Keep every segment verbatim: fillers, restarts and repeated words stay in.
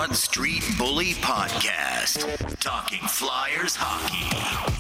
Broad Street Bully Podcast. Talking Flyers hockey.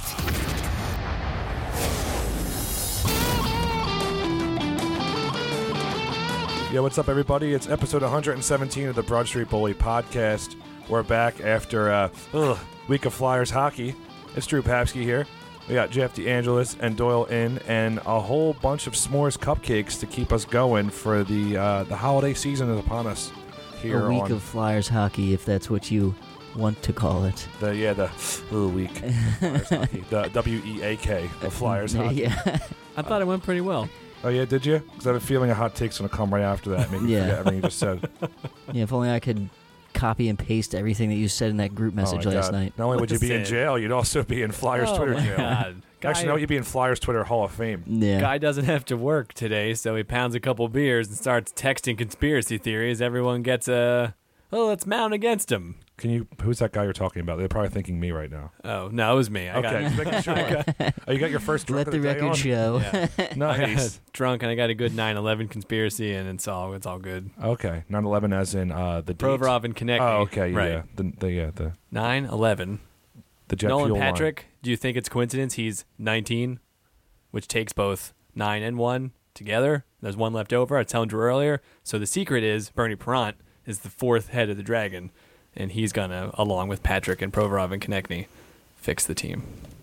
Yo, what's up, everybody? It's episode one hundred seventeen of the Broad Street Bully Podcast. We're back after a uh, week of Flyers hockey. It's Drew Papsky here. We got Jeff DeAngelis and Doyle in, and a whole bunch of s'mores cupcakes to keep us going for the uh, the holiday season is upon us. Here a week on of Flyers hockey, if that's what you want to call it. the yeah the little week of Flyers hockey, the W E A K of Flyers hockey. Yeah. I thought it went pretty well. Oh yeah, did you? Because I have a feeling a hot take's gonna come right after that. Maybe Yeah. forget everything you just said. Yeah, if only I could copy and paste everything that you said in that group message oh my last God. night. Not only would you be in Listen. jail, you'd also be in Flyers Oh Twitter my jail. God. Guy, Actually, no, you'd be in Flyers Twitter Hall of Fame. Yeah. guy doesn't have to work today, so he pounds a couple beers and starts texting conspiracy theories. Everyone gets a, oh, let's mount against him. Can you? Who's that guy you're talking about? They're probably thinking me right now. Oh, no, it was me. I Okay, just got, making sure. Oh, you got your first drink Let of the the day record on? show. yeah. I Nice. got drunk and I got a good nine eleven conspiracy, and it's all it's all good. Okay, nine eleven as in uh, the date. Provorov and Konechny. Oh, okay, yeah, right. yeah. The the yeah the nine eleven. the jet Nolan fuel line. Patrick, do you think it's coincidence he's nineteen, which takes both nine and one together? There's one left over. I was telling Drew earlier. So the secret is Bernie Perrant is the fourth head of the dragon, and he's going to, along with Patrick and Provorov and Konechny, fix the team.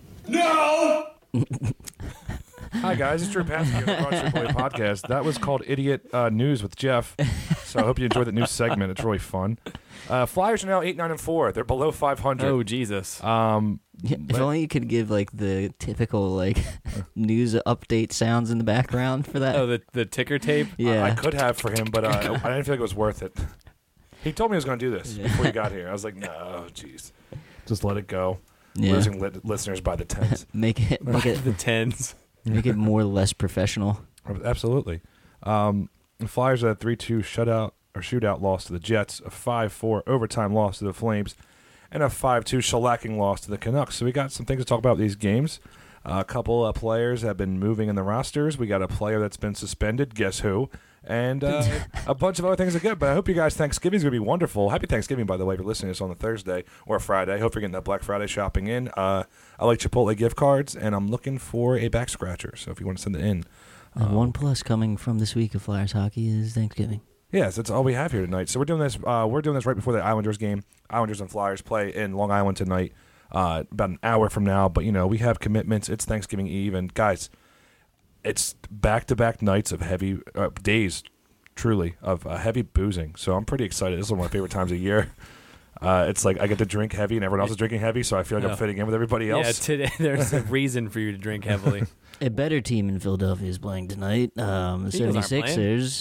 Hi guys, it's Drew Papsky of the Broad Street Bully Podcast. That was called Idiot uh, News with Jeff. So I hope you enjoyed the news segment. It's really fun. Uh, Flyers are now eight nine and four. They're below five hundred. Oh, Jesus. Um, Yeah, if only you could give like the typical like news update sounds in the background for that. oh, the, the ticker tape? yeah. I could have for him, but uh, I didn't feel like it was worth it. He told me he was going to do this before he got here. I was like, no, jeez, just let it go. Yeah. Losing li- listeners by the tens. Make it make it the tens. make it more or less professional. Absolutely. Um, the Flyers had a three two shutout or shootout loss to the Jets, a five four overtime loss to the Flames, and a five two shellacking loss to the Canucks. So we got some things to talk about these games. Uh, a couple of players have been moving in the rosters. We got a player that's been suspended. Guess who? And uh, a bunch of other things are good. But I hope you guys' Thanksgiving is going to be wonderful. Happy Thanksgiving, by the way, if you're listening to this on a Thursday or a Friday. I hope you're getting that Black Friday shopping in. Uh, I like Chipotle gift cards, and I'm looking for a back scratcher. So if you want to send it in. And one plus coming from this week of Flyers hockey is Thanksgiving. Yes, that's all we have here tonight. So we're doing this. Uh, we're doing this right before the Islanders game. Islanders and Flyers play in Long Island tonight, uh, about an hour from now. But you know we have commitments. It's Thanksgiving Eve, and guys, it's back-to-back nights of heavy uh, days, truly of uh, heavy boozing. So I'm pretty excited. This is one of my favorite times of year. Uh, it's like I get to drink heavy, and everyone else is drinking heavy, so I feel like Yeah. I'm fitting in with everybody else. Yeah, today there's a reason for you to drink heavily. A better team in Philadelphia is playing tonight. Um, the Eagles aren't playing. seventy-sixers.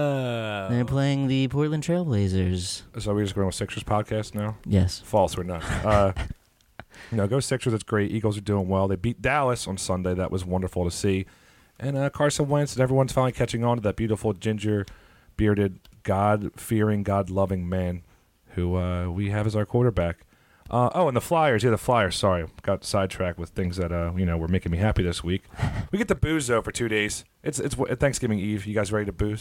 Oh. They're playing the Portland Trailblazers. So we're just going with Sixers podcast now. Yes. False, we're not. Uh, no, go Sixers. That's great. Eagles are doing well. They beat Dallas on Sunday. That was wonderful to see. And uh, Carson Wentz, and everyone's finally catching on to that beautiful ginger-bearded, God-fearing, God-loving man who uh, we have as our quarterback. Uh, oh, and the Flyers. Yeah, the Flyers. Sorry, got sidetracked with things that uh, you know were making me happy this week. We get to booze though for two days. It's it's Thanksgiving Eve. You guys ready to booze?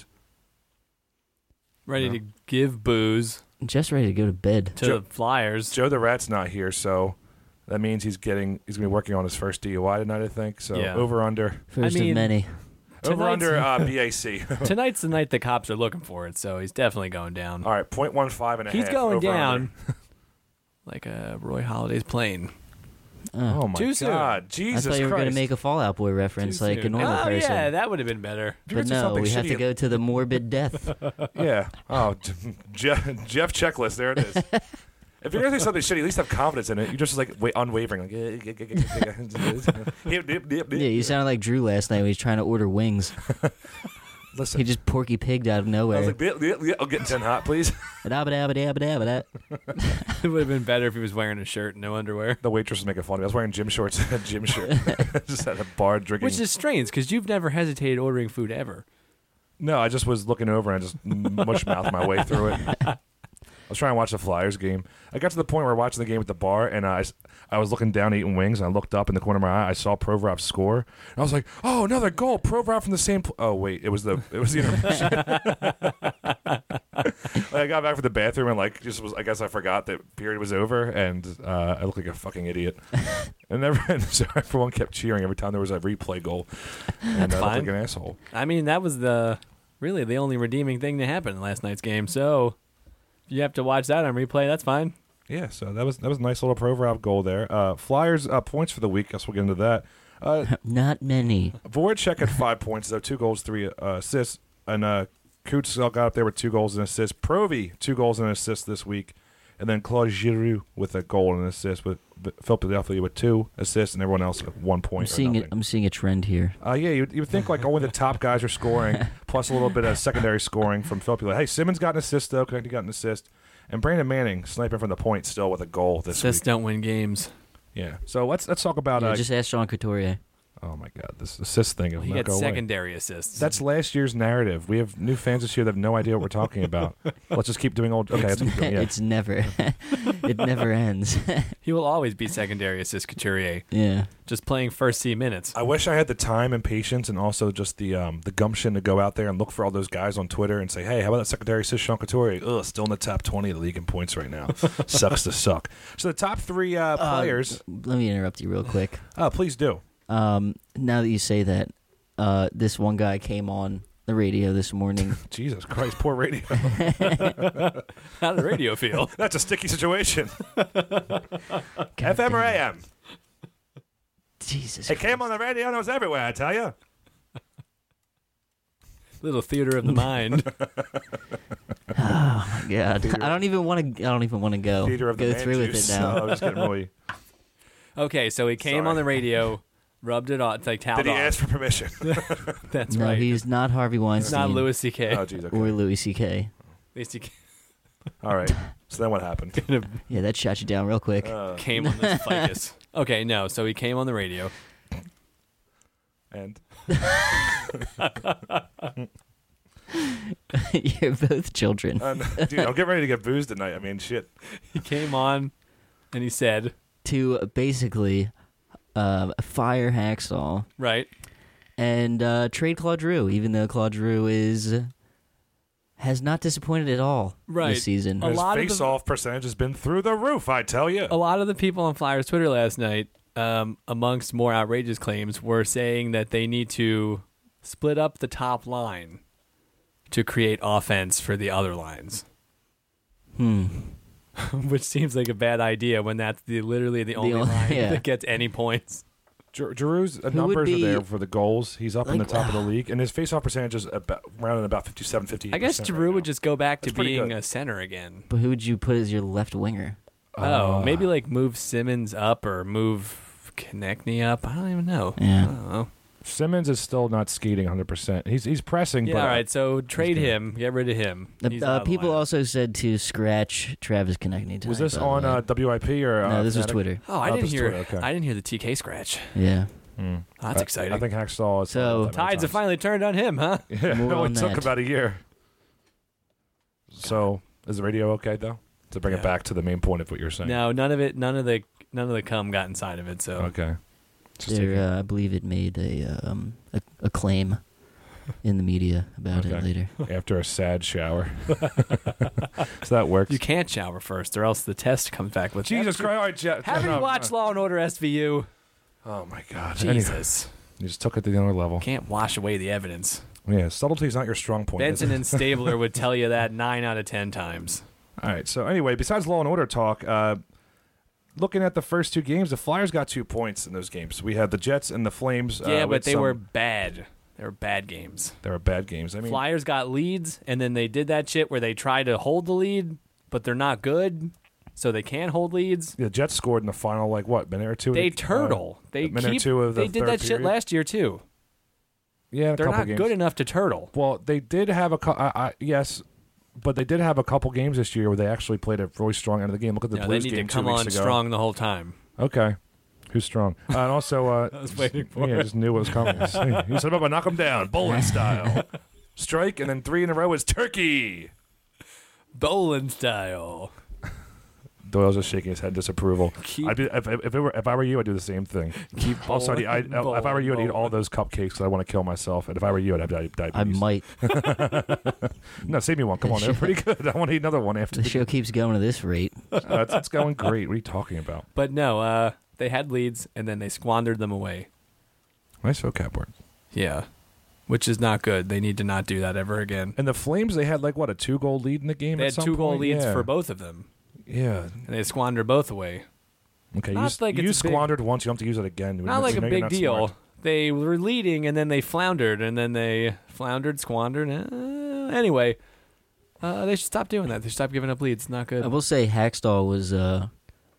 Ready No. to give booze Just ready to go to bed. to Joe- the Flyers. Joe the Rat's not here, so that means he's getting he's gonna be working on his first D U I tonight, I think. So Yeah. over under First I mean- of many. over Tonight's- under uh, B A C. Tonight's the night the cops are looking for it, so he's definitely going down. All right, point one five and a He's half. going over down under. like a Roy Holiday's plane. Oh. Oh my Too soon. God, I Jesus thought you were going to Christ. make a Fallout Boy reference Too like a soon. normal oh, person. yeah, that would have been better. If you But were to do no, something we have shitty- to go to the morbid death. Yeah. Oh, Jeff, Jeff checklist. There it is. If you're gonna say something shitty, at least have confidence in it. You just like wait, unwavering. Like, Yeah, you sounded like Drew last night when he was trying to order wings. Listen. He just porky pigged out of I nowhere. was like, "Yeah, yeah, yeah, I'll get ten hot, please. Ba-da-ba-da-ba-da-ba-da. It would have been better if he was wearing a shirt and no underwear. The waitress was making fun of me. I was wearing gym shorts and a gym shirt. Just at a bar drinking. Which is strange, because you've never hesitated ordering food ever. No, I just was looking over and I just mush mouthed my way through it. was trying to watch the Flyers game. I got to the point where we were watching the game at the bar, and I, I was looking down eating wings, and I looked up in the corner of my eye. I saw Provorov score, and I was like, "Oh, another goal! Provorov from the same." Pl- oh wait, it was the it was the intermission. Like, I got back from the bathroom and like just was. I guess I forgot that period was over, and uh, I looked like a fucking idiot. and everyone, so everyone kept cheering every time there was a replay goal, and I looked like an asshole. I mean, that was the really the only redeeming thing that happened in last night's game. So if you have to watch that on replay, that's fine. Yeah, so that was that was a nice little Provorov goal there. Uh, Flyers uh, points for the week. Guess we'll get into that. Uh, Not many. Voracek had five points though, two goals, three uh, assists, and uh, Kutz got up there with two goals and assists. Provy two goals and assists this week, and then Claude Giroux with a goal and an assist, with Philadelphia with two assists, and everyone else at one point. I'm seeing or it. I'm seeing a trend here. Uh, yeah, you you would think like only the top guys are scoring, plus a little bit of secondary scoring from Philadelphia. Hey, Simmons got an assist though. Connected got an assist. And Brandon Manning sniping from the point still with a goal this Assists week. don't win games. Yeah. So let's let's talk about. Yeah, Uh, just ask Sean Couturier. oh my God, this assist thing. Well, will he not had go away. secondary assists. That's last year's narrative. We have new fans this year that have no idea what we're talking about. Let's just keep doing old. Okay, let's keep doing, yeah. It's never. It never ends. He will always be secondary assist Couturier. Yeah. Just playing first C minutes. I wish I had the time and patience, and also just the um, the gumption to go out there and look for all those guys on Twitter and say, "Hey, how about that secondary assist, Sean Couturier? Ugh, still in the top twenty of the league in points right now. Sucks to suck." So the top three uh, players. Uh, let me interrupt you real quick. Oh, please do. Um, now that you say that, uh, this one guy came on the radio this morning. Jesus Christ, poor radio. How did the radio feel? That's a sticky situation. F M or A M? Jesus. It came on the radio and it was everywhere, I tell you. Little theater of the mind. Oh my God. I don't even want to. I don't even want to go. Theater of the go man through with juice. it now. No, I was getting really. Okay, so he came Sorry. on the radio, rubbed it on, like toweled Did he off. ask for permission? That's no, right. he's not Harvey It's Weinstein. not Louis C K. Oh, geez, okay. Or Louis C K. At least he All right. So then what happened? Yeah, that shot you down real quick. Uh, came on this ficus. Okay, no, so he came on the radio. and You're both children. uh, dude, I'm getting ready to get boozed tonight. I mean, shit. He came on and he said, To basically uh, fire Hacksaw right, and uh, trade Claude Giroux, even though Claude Giroux is has not disappointed at all Right. this season. A His lot of the- face-off percentage has been through the roof, I tell you. a lot of the people on Flyers Twitter last night, um, amongst more outrageous claims, were saying that they need to split up the top line to create offense for the other lines. Hmm. Which seems like a bad idea when that's the literally the only only- line yeah. that gets any points. Gi- Giroux's uh, Who would numbers be- are there for the goals. He's up in the Like, top of the league, and his face-off percentage is about, around about fifty-seven, fifty-eight. I guess Giroux would just go back to That's pretty being good. a center again. But who would you put as your left winger? Oh, Uh, maybe like move Simmons up or move Konechny up. I don't even know. Yeah. I don't know. Simmons is still not skating one hundred percent. He's he's pressing, Yeah, but all right. So trade good. him. Get rid of him. Uh, He's uh, out of the people lineup. also said to scratch Travis Konechny tonight. was this by the on way. uh, W I P or uh, No, this was Fnatic? Twitter. Oh, I Oh, didn't this is hear. Twitter, okay. I didn't hear the T K scratch. Yeah. Hmm. Oh, that's I- exciting. I think Hacksaw is So- Tides have finally turned on him, huh? Yeah, More it only on took that. about a year. So is the radio okay though? To bring Yeah. it back to the main point of what you're saying. No, none of it. None of the. None of the cum got inside of it. So Okay. Just There, taking- uh, I believe it made a um a, a claim in the media about it Okay. later. after a sad shower. So that works. you can't shower first, or else the test comes back with Jesus Christ! All right, Je- Have no, you no, watched no. Law and Order S V U? Oh my God! Anyway, Jesus, you just took it to the other level. can't wash away the evidence. Yeah, subtlety is not your strong point. is Benson it? and Stabler would tell you that nine out of ten times. All right. So anyway, besides Law and Order talk, uh, looking at the first two games, the Flyers got two points in those games. We had the Jets and the Flames. Yeah, uh, but with they some- were bad. They were bad games. they were bad games. I mean, Flyers got leads, and then they did that shit where they tried to hold the lead, but they're not good, so they can't hold leads. the Jets scored in the final, like what minute or two? They of the- turtle. uh, They a minute or keep. two of the They did third that shit period. last year too. Yeah, a They're couple not games. good enough to turtle. Well, they did have a cou- I, I, yes, but they did have a couple games this year where they actually played a really strong end of the game. Look at the Yeah, they Blues need to game come two weeks on ago. strong the whole time. Okay, who's strong? Uh, and also, uh, I was waiting for yeah, it. just knew what was coming. He said, "I'm gonna knock him down, bowling style, strike, and then three in a row is turkey." Bowling style. Doyle's just shaking his head in disapproval. Keep- I'd be, if, if, it were, if I were you, I'd do the same thing. Keep Also, I'd, I'd, bowling, if I were you, I'd eat bowling. all those cupcakes because I want to kill myself. And if I were you, I'd have di- I diabetes. might. No, save me one. Come on, they're pretty good. I want to eat another one after The the show keeps going at this rate. uh, it's, it's going great. What are you talking about? But no, uh, they had leads and then they squandered them away. Nice vocab word. Yeah. Which is not good. They need to not do that ever again. And the Flames, they had like what, a two goal lead in the game. They at had some two goal point? leads Yeah. for both of them. Yeah. And they squandered both away. Okay. Not you s- like you it's a big- squandered once. You don't have to use it again. Not like a Maybe big not deal. smart. They were leading and then they floundered and then they floundered, squandered. Uh, anyway, uh, they should stop doing that. They should stop giving up leads. It's not good. I will say Hackstall was uh,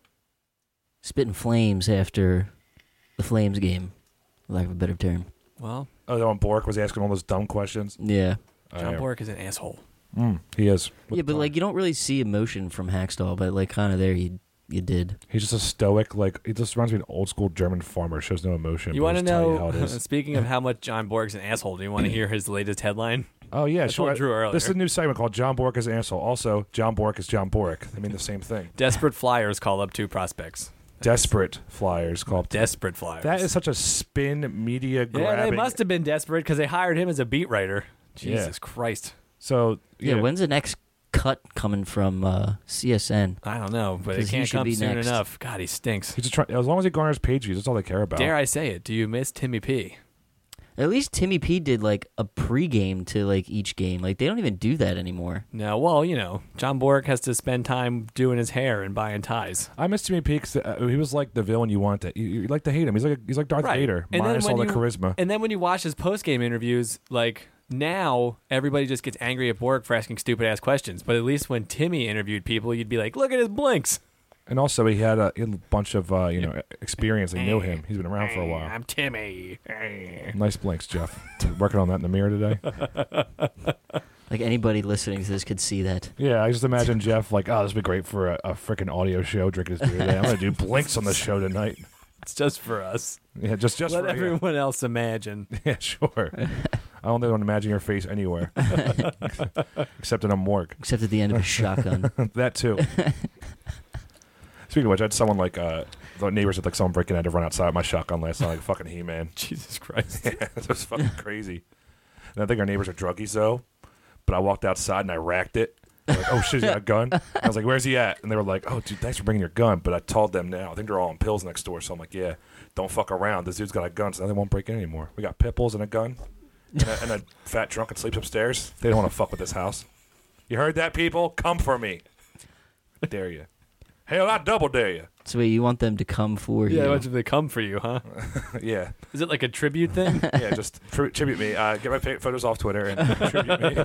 spitting flames after the Flames game, for lack of a better term. Well, Oh, when Bork was asking all those dumb questions. Yeah. Oh, John yeah. Bork is an asshole. Mm, he is. Yeah, but like you don't really see emotion from Hackstall, but like kind of there you you did. He's just a stoic, like, he just reminds me of an old school German farmer, shows no emotion. You but want to just tell you know, how it is. speaking of how much John Bork's an asshole, do you want to hear his latest headline? Oh, yeah, I sure. told Drew earlier. This is a new segment called John Bork is an asshole. Also, John Bork is John Bork. I mean the same thing. Desperate Flyers call up two prospects. Desperate Flyers called. Desperate Flyers. That is such a spin media grabbing. Yeah, they must have been desperate because they hired him as a beat writer. Jesus Yeah. Christ. So, Yeah, yeah. when's the next cut coming from uh, C S N? I don't know, but it 'Cause he can't should come be soon next. enough. God, he stinks. He's just trying, as long as he garners page views, that's all they care about. Dare I say it? Do you miss Timmy P? At least Timmy P did like a pregame to like each game. Like they don't even do that anymore. No, well, you know, John Bork has to spend time doing his hair and buying ties. I miss Timmy P 'cause, uh, he was like the villain you want to. You, you like to hate him. He's like a, he's like Darth Vader, And then minus when all the you- charisma. And then when you watch his post game interviews, like now everybody just gets angry at Bork for asking stupid ass questions. But at least when Timmy interviewed people, you'd be like, look at his blinks. And also, he had a, he had a bunch of uh, you know experience. They knew him. He's been around for a while. I'm Timmy. Nice blinks, Jeff. Working on that in the mirror today. Like anybody listening to this could see that. Yeah, I just imagine Jeff like, oh, this would be great for a, a freaking audio show, drinking his beer today. I'm gonna do blinks on the show tonight. It's just for us. Yeah, just just Let for everyone else imagine. Yeah, sure. I don't think I want to imagine your face anywhere, except in a morgue. Except at the end of a shotgun. That too. Speaking of which, I had someone like uh, the neighbors had like someone breaking in. I had to run outside with my shotgun last night, like fucking He-Man. Jesus Christ. Yeah, it was fucking crazy. And I think our neighbors are druggies though. But I walked outside and I racked it. They're like, oh shit, he's got a gun. I was like, where's he at? And they were like, oh dude, thanks for bringing your gun. But I told them now. I think they're all on pills next door. So I'm like, yeah, don't fuck around. This dude's got a gun, so now they won't break in anymore. We got pit bulls and a gun, and a, and a fat drunk that sleeps upstairs. They don't want to fuck with this house. You heard that, people? Come for me. I dare you. Hell, I double dare you. So wait, you want them to come for Yeah, you? what if they come for you, huh? Yeah, Is it like a tribute thing? yeah. Just tri- tribute me. Uh, get my pa- photos off Twitter and tribute me.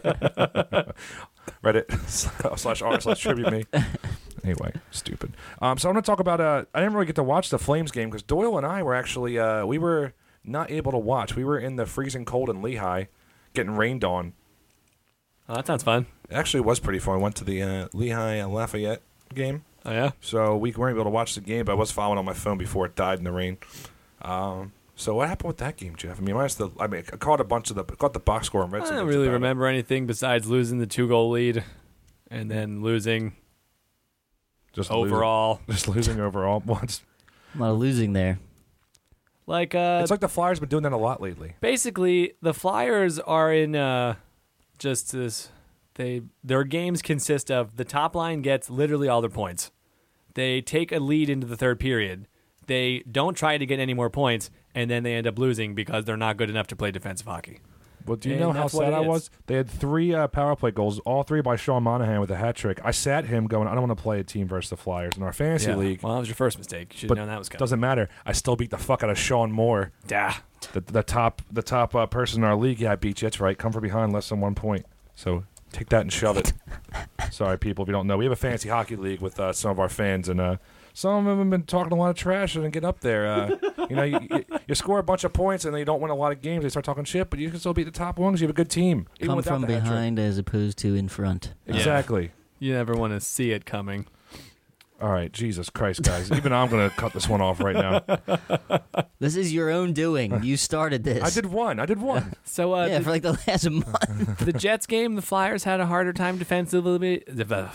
Reddit slash r slash tribute me. Anyway, stupid. Um, so I'm gonna talk about. Uh, I didn't really get to watch the Flames game because Doyle and I were actually uh, we were not able to watch. We were in the freezing cold in Lehigh, getting rained on. Oh, that sounds fun. It actually was pretty fun. I went to the uh, Lehigh uh, Lafayette game. Oh, yeah? So we weren't able to watch the game, but I was following on my phone before it died in the rain. Um, so what happened with that game, Jeff? I mean, minus the, I mean, I caught a bunch of the, caught the box score and read I some don't things really about it. remember anything besides losing the two-goal lead and then losing Just overall. losing, just losing overall once. A lot of losing there. Like, uh, It's like the Flyers been doing that a lot lately. basically, the Flyers are in uh, just this. They their games consist of the top line gets literally all their points. They take a lead into the third period. They don't try to get any more points, and then they end up losing because they're not good enough to play defensive hockey. Well, do you And know how that's what sad it I is. was? They had three uh, power play goals, all three by Sean Monahan with a hat trick. I sat him going, I don't want to play a team versus the Flyers in our fantasy Yeah. league. Well, that was your first mistake. You should But have known that was coming. Doesn't matter. I still beat the fuck out of Sean Moore. Yeah. The, the top the top uh, person in our league. Yeah, I beat you. That's right. Come from behind less than one point. So take that and shove it. Sorry, people, if you don't know. We have a fantasy hockey league with uh, some of our fans, and uh, some of them have been talking a lot of trash and get up there. Uh, you know, you, you, you score a bunch of points and then you don't win a lot of games. They start talking shit, but you can still beat the top ones. You have a good team. Even Come without from the hat trick. behind as opposed to in front. Yeah. Exactly. You never want to see it coming. All right, Jesus Christ, guys. Even I'm going to cut this one off right now. This is your own doing. You started this. I did one. I did one. So uh, Yeah, the, for like the last month. the Jets game, the Flyers had a harder time defensively. The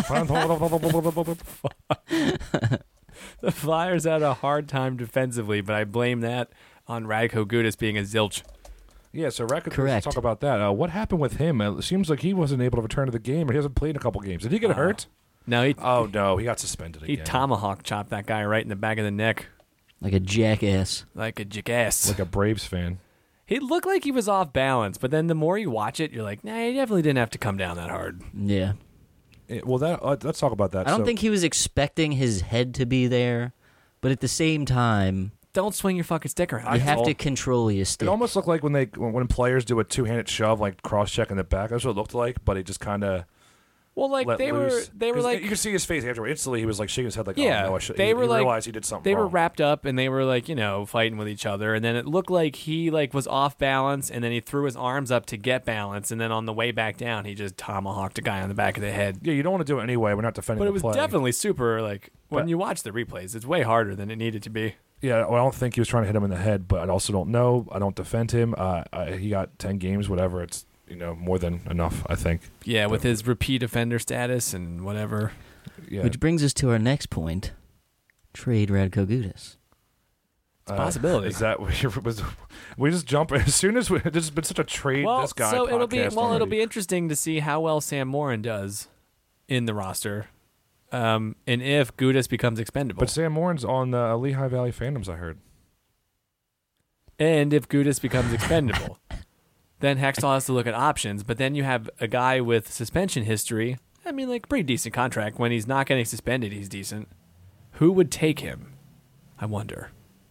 Flyers had a hard time defensively, but I blame that on Radko Gudas being a zilch. Yeah, so Radko, Correct. let's talk about that. Uh, what happened with him? It seems like he wasn't able to return to the game, or he hasn't played in a couple games. Did he get Uh, hurt? No, he Oh, no. He got suspended he again. tomahawk chopped that guy right in the back of the neck Like a jackass. like a jackass. Like a Braves fan. He looked like he was off balance, but then the more you watch it, you're like, nah, he definitely didn't have to come down that hard. Yeah. Eh, well, that uh, let's talk about that. I don't So- think he was expecting his head to be there, but at the same time, Don't swing your fucking stick around. you have told- to control your stick. It almost looked like when they when, when players do a two-handed shove, like cross-check in the back. That's what it looked like, but he just kind of well, like let they loose. were, they were 'Cause like, you could see his face afterward. Instantly, he was like shaking his head, like, Yeah, "Oh no, I should." they he, were he like- realized he did something. they were wrong. wrapped up and they were like, you know, fighting with each other, and then it looked like he like was off balance, and then he threw his arms up to get balance, and then on the way back down, he just tomahawked a guy on the back of the head. Yeah, you don't want to do it anyway. We're not defending But the it was play. definitely super. Like when But- you watch the replays, it's way harder than it needed to be. Yeah, well, I don't think he was trying to hit him in the head, but I also don't know. I don't defend him. Uh, I, he got ten games, whatever. It's you know more than enough, I think. Yeah, with his repeat offender status and whatever. Yeah, Which brings us to our next point. Trade Radko Gudas. uh, possibility. Is that what you're- was? We just jump as soon as we. This has been such a trade. Well, this guy. so it'll be podcast well, it'll already. be interesting to see how well Sam Morin does in the roster, um, and if Gudas becomes expendable. But Sam Morin's on the Lehigh Valley Phantoms. I heard. And if Gudas becomes expendable, then Hextall has to look at options. But then you have a guy with suspension history. I mean, like, pretty decent contract. When he's not getting suspended, he's decent. Who would take him? I wonder.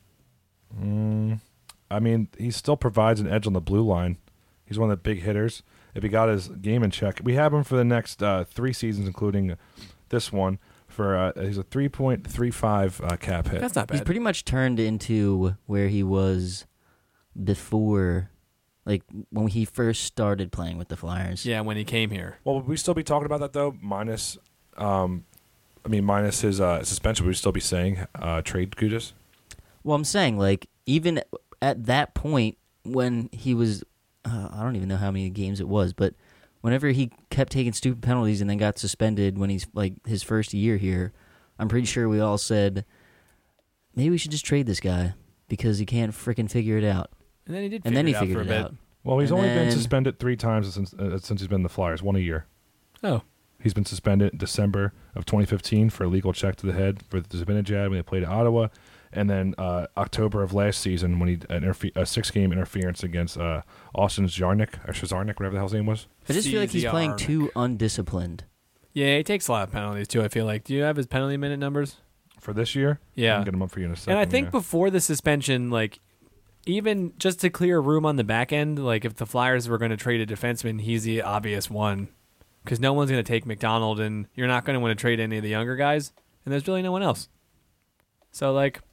I mean, he still provides an edge on the blue line. He's one of the big hitters. If he got his game in check, we have him for the next uh, three seasons, including this one. For uh, he's a three point three five uh, cap hit. That's not He's bad. pretty much turned into where he was before, like when he first started playing with the Flyers. Yeah, when he came here. Well, would we still be talking about that though? Minus, um, I mean, minus his uh, suspension, would we still be saying uh, trade Gudas? Well, I'm saying, like, even at that point when he was, uh, I don't even know how many games it was, but whenever he kept taking stupid penalties and then got suspended when he's, like, his first year here, I'm pretty sure we all said, maybe we should just trade this guy because he can't freaking figure it out. And then he did And figure then he it out figured for a it bit. out. Well, he's And only been then- suspended three times since uh, since he's been in the Flyers, one a year. Oh. He's been suspended in December of twenty fifteen for a legal check to the head for the Zibanejad when they played at Ottawa, and then uh, October of last season when he an interfe- a six-game interference against uh, Austin Zarnik or Shazarnik, whatever the hell his name was. I just feel like he's playing Ciziarnik. too undisciplined. Yeah, he takes a lot of penalties, too, I feel like. Do you have his penalty minute numbers? For this year, Yeah. I can get him up for you in a second. And I think yeah. before the suspension, like, even just to clear room on the back end, like, if the Flyers were going to trade a defenseman, he's the obvious one. Because no one's going to take McDonald, and you're not going to want to trade any of the younger guys, and there's really no one else. So, like,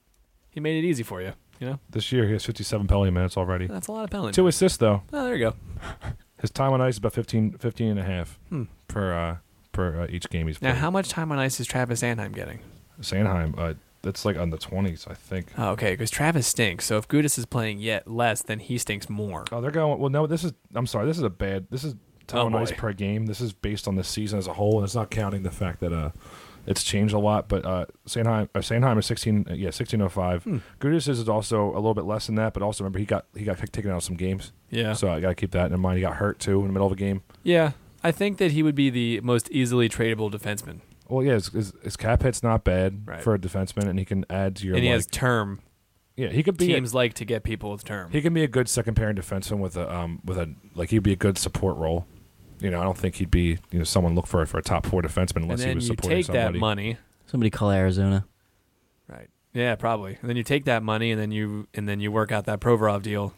he made it easy for you, you know? this year he has fifty-seven penalty minutes already. That's a lot of penalties. Two assists though. Oh, there you go. His time on ice is about fifteen, fifteen and a half Hmm. per uh, per uh, each game he's Now, played. how much time on ice is Travis Sanheim getting? Sanheim, uh, that's like on the twenties, I think. Oh, okay, because Travis stinks. So if Gudas is playing yet less, then he stinks more. Oh, they're going. Well, no, this is. I'm sorry. This is a bad. This is time Oh, on ice boy. per game. This is based on the season as a whole, and it's not counting the fact that uh, it's changed a lot. But uh, Sanheim, uh, Sanheim is sixteen. Uh, yeah, sixteen oh five. Hmm. Gudas is also a little bit less than that, but also remember he got he got taken out of some games. Yeah. So I got to keep that in mind. He got hurt too in the middle of a game. Yeah, I think that he would be the most easily tradable defenseman. Well, yeah, his, his, his cap hit's not bad Right. for a defenseman, and he can add to your. And he like, has term. yeah, he could be. A, Teams like to get people with term. he can be a good second pairing defenseman with a um with a like he'd be a good support role. You know, I don't think he'd be you know someone look for for a top four defenseman and unless he then was you supporting take somebody. that money. Somebody call Arizona. Right. Yeah, probably. And then you take that money and then you and then you work out that Provorov deal.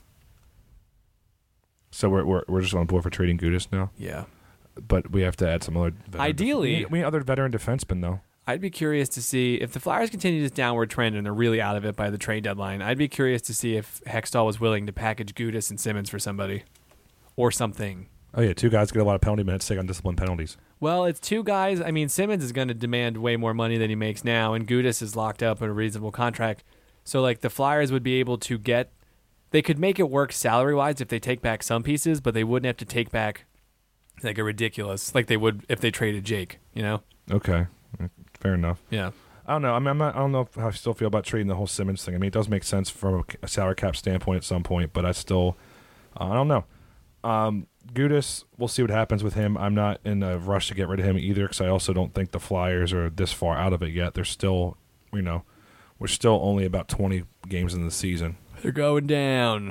So we're we're we're just on board for trading Gudas now, Yeah. but we have to add some other. Veteran Ideally- we need, we need other veteran defensemen though. I'd be curious to see if the Flyers continue this downward trend and they're really out of it by the trade deadline. I'd be curious to see if Hextall was willing to package Gudas and Simmons for somebody or something. Oh yeah, two guys get a lot of penalty minutes, take on discipline penalties. Well, it's two guys. I mean, Simmons is going to demand way more money than he makes now, and Gudis is locked up in a reasonable contract. So, like, the Flyers would be able to get... They could make it work salary-wise if they take back some pieces, but they wouldn't have to take back, like, a ridiculous... Like they would if they traded Jake, you know? Okay, fair enough. Yeah. I don't know. I mean, I'm not, I don't know how I still feel about trading the whole Simmons thing. I mean, it does make sense from a salary cap standpoint at some point, but I still... Uh, I don't know. Um... Gudis, we'll see what happens with him. I'm not in a rush to get rid of him either because I also don't think the Flyers are this far out of it yet. They're still, you know, we're still only about twenty games in the season. They're going down.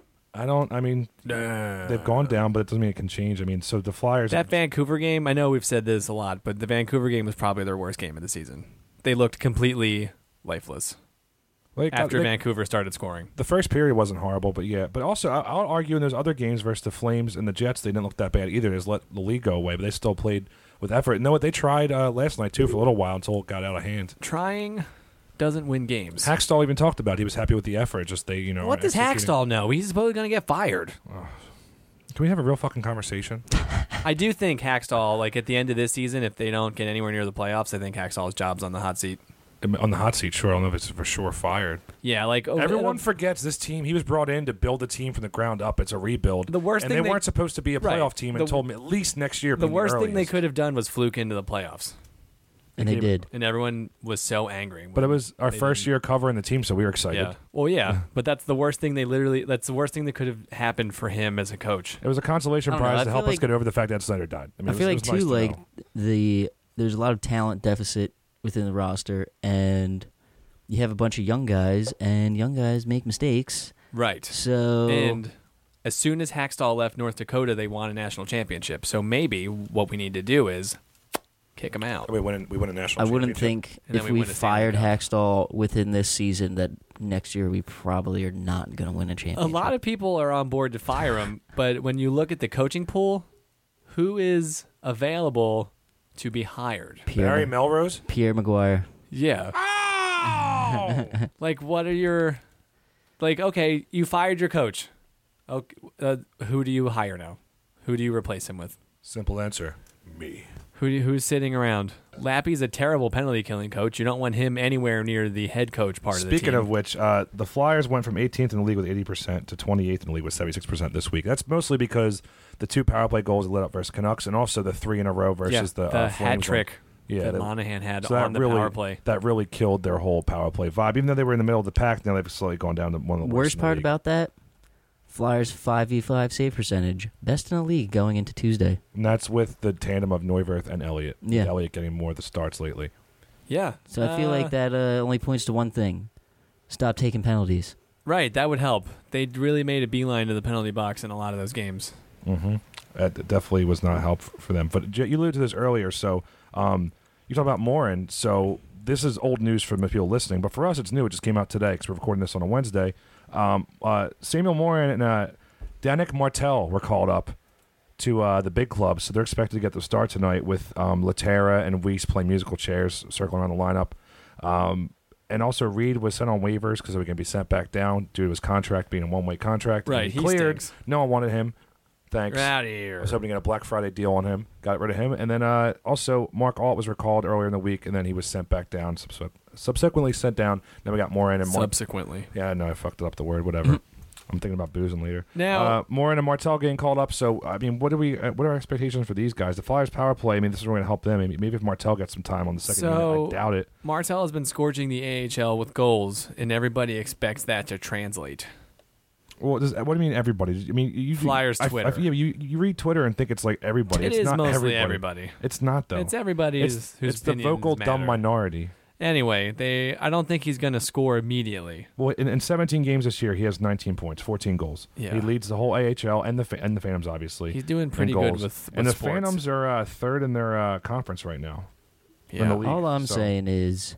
I don't, I mean, Nah. they've gone down, but it doesn't mean it can change. I mean, so the Flyers... That Vancouver game, I know we've said this a lot, but the Vancouver game was probably their worst game of the season. They looked completely lifeless like, after like, Vancouver started scoring. The first period wasn't horrible, but yeah. But also, I- I'll argue in those other games versus the Flames and the Jets, they didn't look that bad either. They just let the league go away, but they still played with effort. You know what? They tried uh, last night, too, for a little while until it got out of hand. Trying doesn't win games. Hackstall even talked about it. He was happy with the effort. Just they, you know... What does executing. Hackstall know? He's supposedly going to get fired. Can we have a real fucking conversation? I do think Hackstall, like at the end of this season, if they don't get anywhere near the playoffs, I think Hackstall's job's on the hot seat. On the hot seat, sure. I don't know if it's for sure fired. Yeah, like oh, Everyone forgets this team. He was brought in to build a team from the ground up. It's a rebuild. The worst and thing they, they- weren't supposed to be a Right. playoff team and The- told me at least next year. the being worst thing they earliest. could have done was fluke into the playoffs, And they They- did. and everyone was so angry. But it was our they first didn't. year covering the team, so we were excited. Yeah. Well, yeah, but that's the worst thing they literally. That's the worst thing that could have happened for him as a coach. It was a consolation I don't know, prize I to feel help us like- get over the fact that Snyder died. I, mean, I it feel was, like it was too, nice to like know. the there's a lot of talent deficit within the roster, and you have a bunch of young guys, and young guys make mistakes. Right. So And as soon as Hackstall left North Dakota, they won a national championship. So maybe what we need to do is kick him out. we win. We win a national. I wouldn't championship. think And then if we we, win a Stanley fired Cup. Hackstall within this season that next year we probably are not going to win a A championship. lot of people are on board to fire him, but when you look at the coaching pool, who is available to be hired? Pierre, Barry Melrose. Pierre Maguire. Yeah. Oh! Like, what are your... Like, okay, you fired your coach. Okay, uh, who do you hire now? Who do you replace him with? Simple answer. Me. Who do you, who's sitting around? Lappy's a terrible penalty killing coach. You don't want him anywhere near the head coach part of the team. Speaking of which, uh, the Flyers went from eighteenth in the league with eighty percent to twenty-eighth in the league with seventy-six percent this week. That's mostly because the two power play goals lit up versus Canucks and also the three in a row versus yeah, the, the uh, hat Flames trick one. Yeah, that that- Monahan had So on that the really, power play. that really killed their whole power play vibe. Even though they were in the middle of the pack, now they've slowly gone down to one of the worst. Worst in the part league. about that, Flyers five v five save percentage, best in the league going into Tuesday. and that's with the tandem of Neuwirth and Elliott. Yeah. Elliott getting more of the starts lately. Yeah. So I feel Uh, like that uh, only points to one thing: stop taking penalties. Right, that would help. They really made a beeline to the penalty box in a lot of those games. Mm-hmm. That definitely was not help for them. But J- you alluded to this earlier, so um, you talk about Morin. So this is old news for the people listening, but for us, it's new. It just came out today because we're recording this on a Wednesday. Um, uh, Samuel Morin and uh, Danik Martel were called up to uh, the big club, so they're expected to get the start tonight with um, Laterra and Weiss playing musical chairs, circling around the lineup. Um, and also Reed was sent on waivers because he was going to be sent back down due to his contract being a one-way contract. And Right, he cleared. stinks. No one wanted him. Thanks. Get out of I here. was hoping to get a Black Friday deal on him. Got rid of him. And then uh, also Mark Alt was recalled earlier in the week, and then he was sent back down, subsequ- subsequently sent down. Then we got Morin and Mark. Subsequently. Yeah, no, I fucked it up the word. Whatever. I'm thinking about boozing later. Now- uh, Morin and Martel getting called up. So I mean, what do we? Uh, what are our expectations for these guys? The Flyers power play. I mean, this is going to help them. Maybe, maybe if Martel gets some time on the second So- unit, I doubt it. Martel has been scourging the A H L with goals, and everybody expects that to translate. Well, does, what do you mean everybody? I mean, you Flyers I, Twitter. I, yeah, you you read Twitter and think it's like everybody. It it's is not mostly everybody. everybody. It's not though. It's everybody It's, whose it's the opinions vocal dumb matter. minority. Anyway, they. I don't think he's going to score immediately. Well, in, in seventeen games this year, he has nineteen points, fourteen goals. Yeah. He leads the whole A H L and the fa- and the Phantoms, obviously. He's doing in pretty good goals. with, with and the sports. Phantoms are uh, third in their uh, conference right now. Yeah. in the league. All I'm so- saying is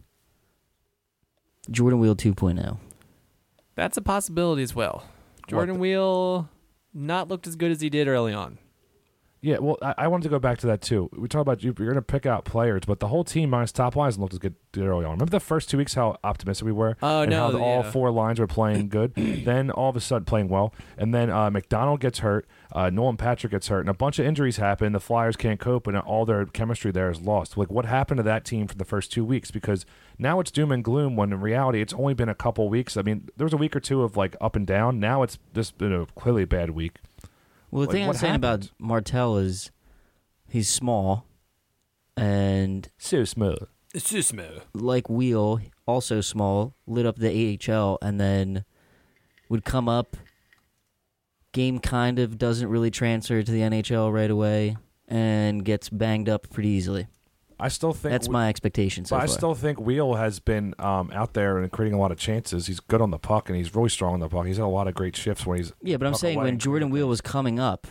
Jordan Wheel two point oh. That's a possibility as well. Jordan What? Wheel not looked as good as he did early on. Yeah, well, I, I wanted to go back to that too. We talk about you, you're going to pick out players, but the whole team minus top lines looked as good early on. Remember the first two weeks how optimistic we were? Oh, and no, how the, all yeah. four lines were playing good. Then all of a sudden playing well. And then uh, McDonald gets hurt. Uh, Nolan Patrick gets hurt. And a bunch of injuries happen. The Flyers can't cope, and all their chemistry there is lost. Like, what happened to that team for the first two weeks? Because now it's doom and gloom when in reality it's only been a couple weeks. I mean, there was a week or two of like up and down. Now it's just been a clearly bad week. Well, the Like, thing I'm what saying happened? about Martel is he's small, and So smooth. It's too smooth. like Wheel, also small, lit up the A H L, and then would come up. Game kind of doesn't really transfer to the N H L right away, and gets banged up pretty easily. I still think That's we- my expectation so But I far. still think Wheel has been um, out there and creating a lot of chances. He's good on the puck, and he's really strong on the puck. He's had a lot of great shifts when he's yeah, but I'm puck saying away when and Jordan creating Wheel things. was coming up,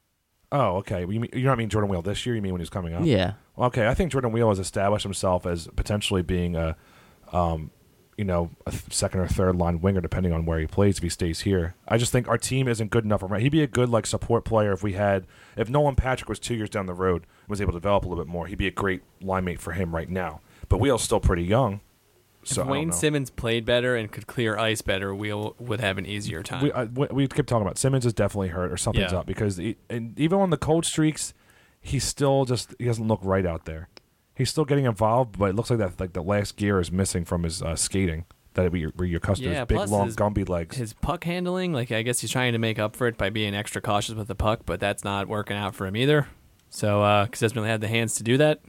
Oh, okay. You mean, you don't mean Jordan Wheel this year? You mean when he was coming up? yeah, Okay, I think Jordan Wheel has established himself as potentially being a, um, you know, a th- second or third line winger, depending on where he plays. If he stays here, I just think our team isn't good enough. He'd be a good like support player if we had, if Nolan Patrick was two years down the road and was able to develop a little bit more. He'd be a great line mate for him right now. But Wheel's still pretty young, so if I don't Wayne know. Simmons played better and could clear ice better, we would have an easier time. We, I, we we kept talking about Simmons is definitely hurt or something's Yeah. up because he, and even on the cold streaks, he's still just he doesn't look right out there. He's still getting involved, but it looks like that like the last gear is missing from his uh, skating that we were your customers Yeah, big plus long his- Gumby legs. His puck handling, like I guess he's trying to make up for it by being extra cautious with the puck, but that's not working out for him either. So, because he doesn't really have the hands to do that.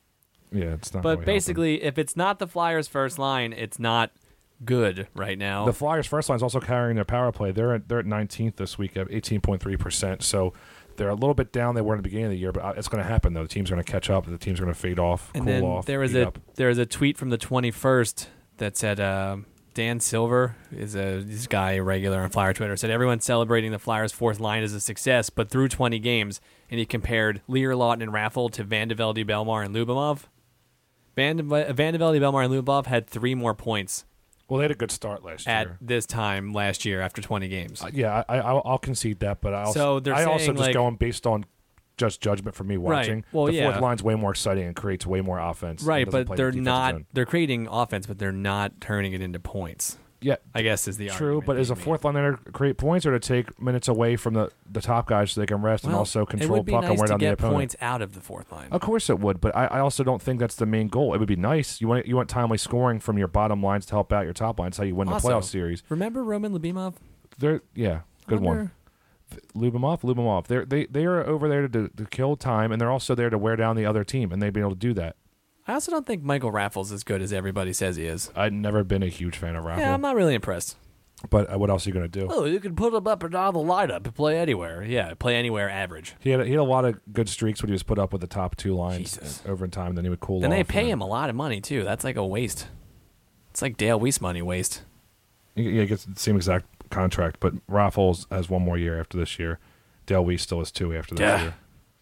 yeah, it's not. But really basically, if it's not the Flyers' first line, it's not good right now. helping. The Flyers' first line is also carrying their power play. They're at, they're at nineteenth this week at eighteen point three percent. So they're a little bit down. They were in the beginning of the year, but uh, it's going to happen though. The team's going to catch up. The team's going to fade off, and cool then off. there was heat a up. there was a tweet from the twenty-first that said uh, Dan Silver is a this guy a regular on Flyer Twitter said everyone's celebrating the Flyers' fourth line as a success, but through twenty games, and he compared Lear, Lawton, and Raffle to Van de Velde, Belmar, and Lubomov. Van de, Van de Velde, Belmar, and Lubomov had three more points Well, they had a good start last at year. this time last year after twenty games. Uh, yeah, I, I, I'll I'll concede that, but I also, So they're I also saying, just like- going based on just judgment from me watching. Well, the yeah. fourth line's way more exciting and creates way more offense. and Right, doesn't but play they're defensive not. zone. They're creating offense, but they're not turning it into points. Yeah, I guess is the true. argument But is a being fourth line there to create points or to take minutes away from the, the top guys so they can rest made. and Well, also it control would be puck nice and wear to down the get opponent? points out of the fourth line. Of course it would, but I, I also don't think that's the main goal. It would be nice. You want you want timely scoring from your bottom lines to help out your top lines. How you win the Also, playoff series. Remember Roman Lubimov? They're yeah, good one. Wonder- Lubimov, Lubimov. They're, they they are over there to, to kill time, and they're also there to wear down the other team, and they've been able to do that. I also don't think Michael Raffles is as good as everybody says he is. I've never been a huge fan of Raffle, Yeah, I'm not really impressed. but uh, what else are you going to do? Oh, you can put him up and down the lineup and play anywhere. Yeah, play anywhere average. He had, he had a lot of good streaks when he was put up with the top two lines Jesus. over in time, then he would cool And off. they pay and him a lot of money, too. That's like a waste. It's like Dale Weiss money waste. then- Yeah, he gets the same exact contract, but Raffles has one more year after this year. Dale Weiss still has two after this Yeah. year.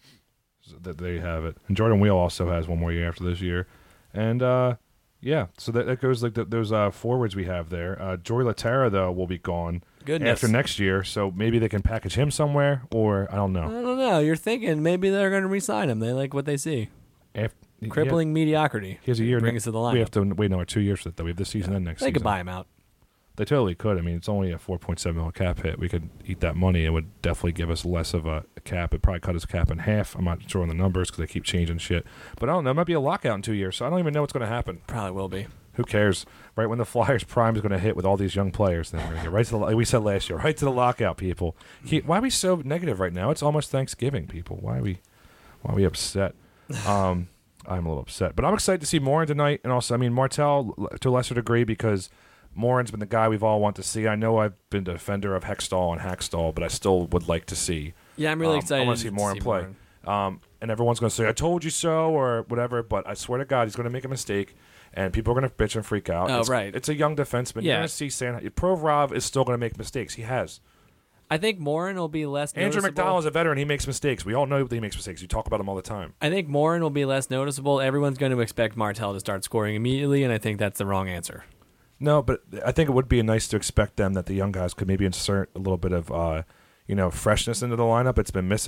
So th- there you have it. And Jordan Wheel also has one more year after this year. And, uh, yeah, so that, that goes like the, those uh, forwards we have there. Uh, Jory Laterra, though, will be gone Goodness. after next year, so maybe they can package him somewhere, or I don't I know. don't know. You're thinking maybe they're going to re-sign him. They like what they see. Af- Crippling mediocrity. He has a year. Bring ne- us to the We lineup. have to wait another two years for that, though. We have this season and next They season. could buy him out. They totally could. I mean, it's only a four point seven mil cap hit. We could eat that money. It would definitely give us less of a cap. It'd probably cut his cap in half. I'm not sure on the numbers because they keep changing shit. But I don't know. It might be a lockout in two years, so I don't even know what's going to happen. Probably will be. Who cares? Right when the Flyers prime is going to hit with all these young players, then we're going to get right to the, like we said last year, right to the lockout, people. Keep, why are we so negative right now? It's almost Thanksgiving, people. Why are we, why are we upset? Um, I'm a little upset, but I'm excited to see Morin tonight, and also, I mean, Martel l- to a lesser degree because Morin's been the guy we've all wanted to see. I know I've been a defender of Hextall and Hackstall, but I still would like to see. Yeah, I'm really um, excited I want to see to Morin see play. Morin. Um, and everyone's going to say, "I told you so," or whatever. But I swear to God, he's going to make a mistake, and people are going to bitch and freak out. Oh, it's, right. It's a young defenseman. You're Yeah. going to see San. Provorov is still going to make mistakes. He has. I think Morin will be less Andrew noticeable. McDowell is a veteran. He makes mistakes. We all know that he makes mistakes. You talk about him all the time. I think Morin will be less noticeable. Everyone's going to expect Martel to start scoring immediately, and I think that's the wrong answer. No, but I think it would be nice to expect them that the young guys could maybe insert a little bit of, uh, you know, freshness into the lineup. It's been missing.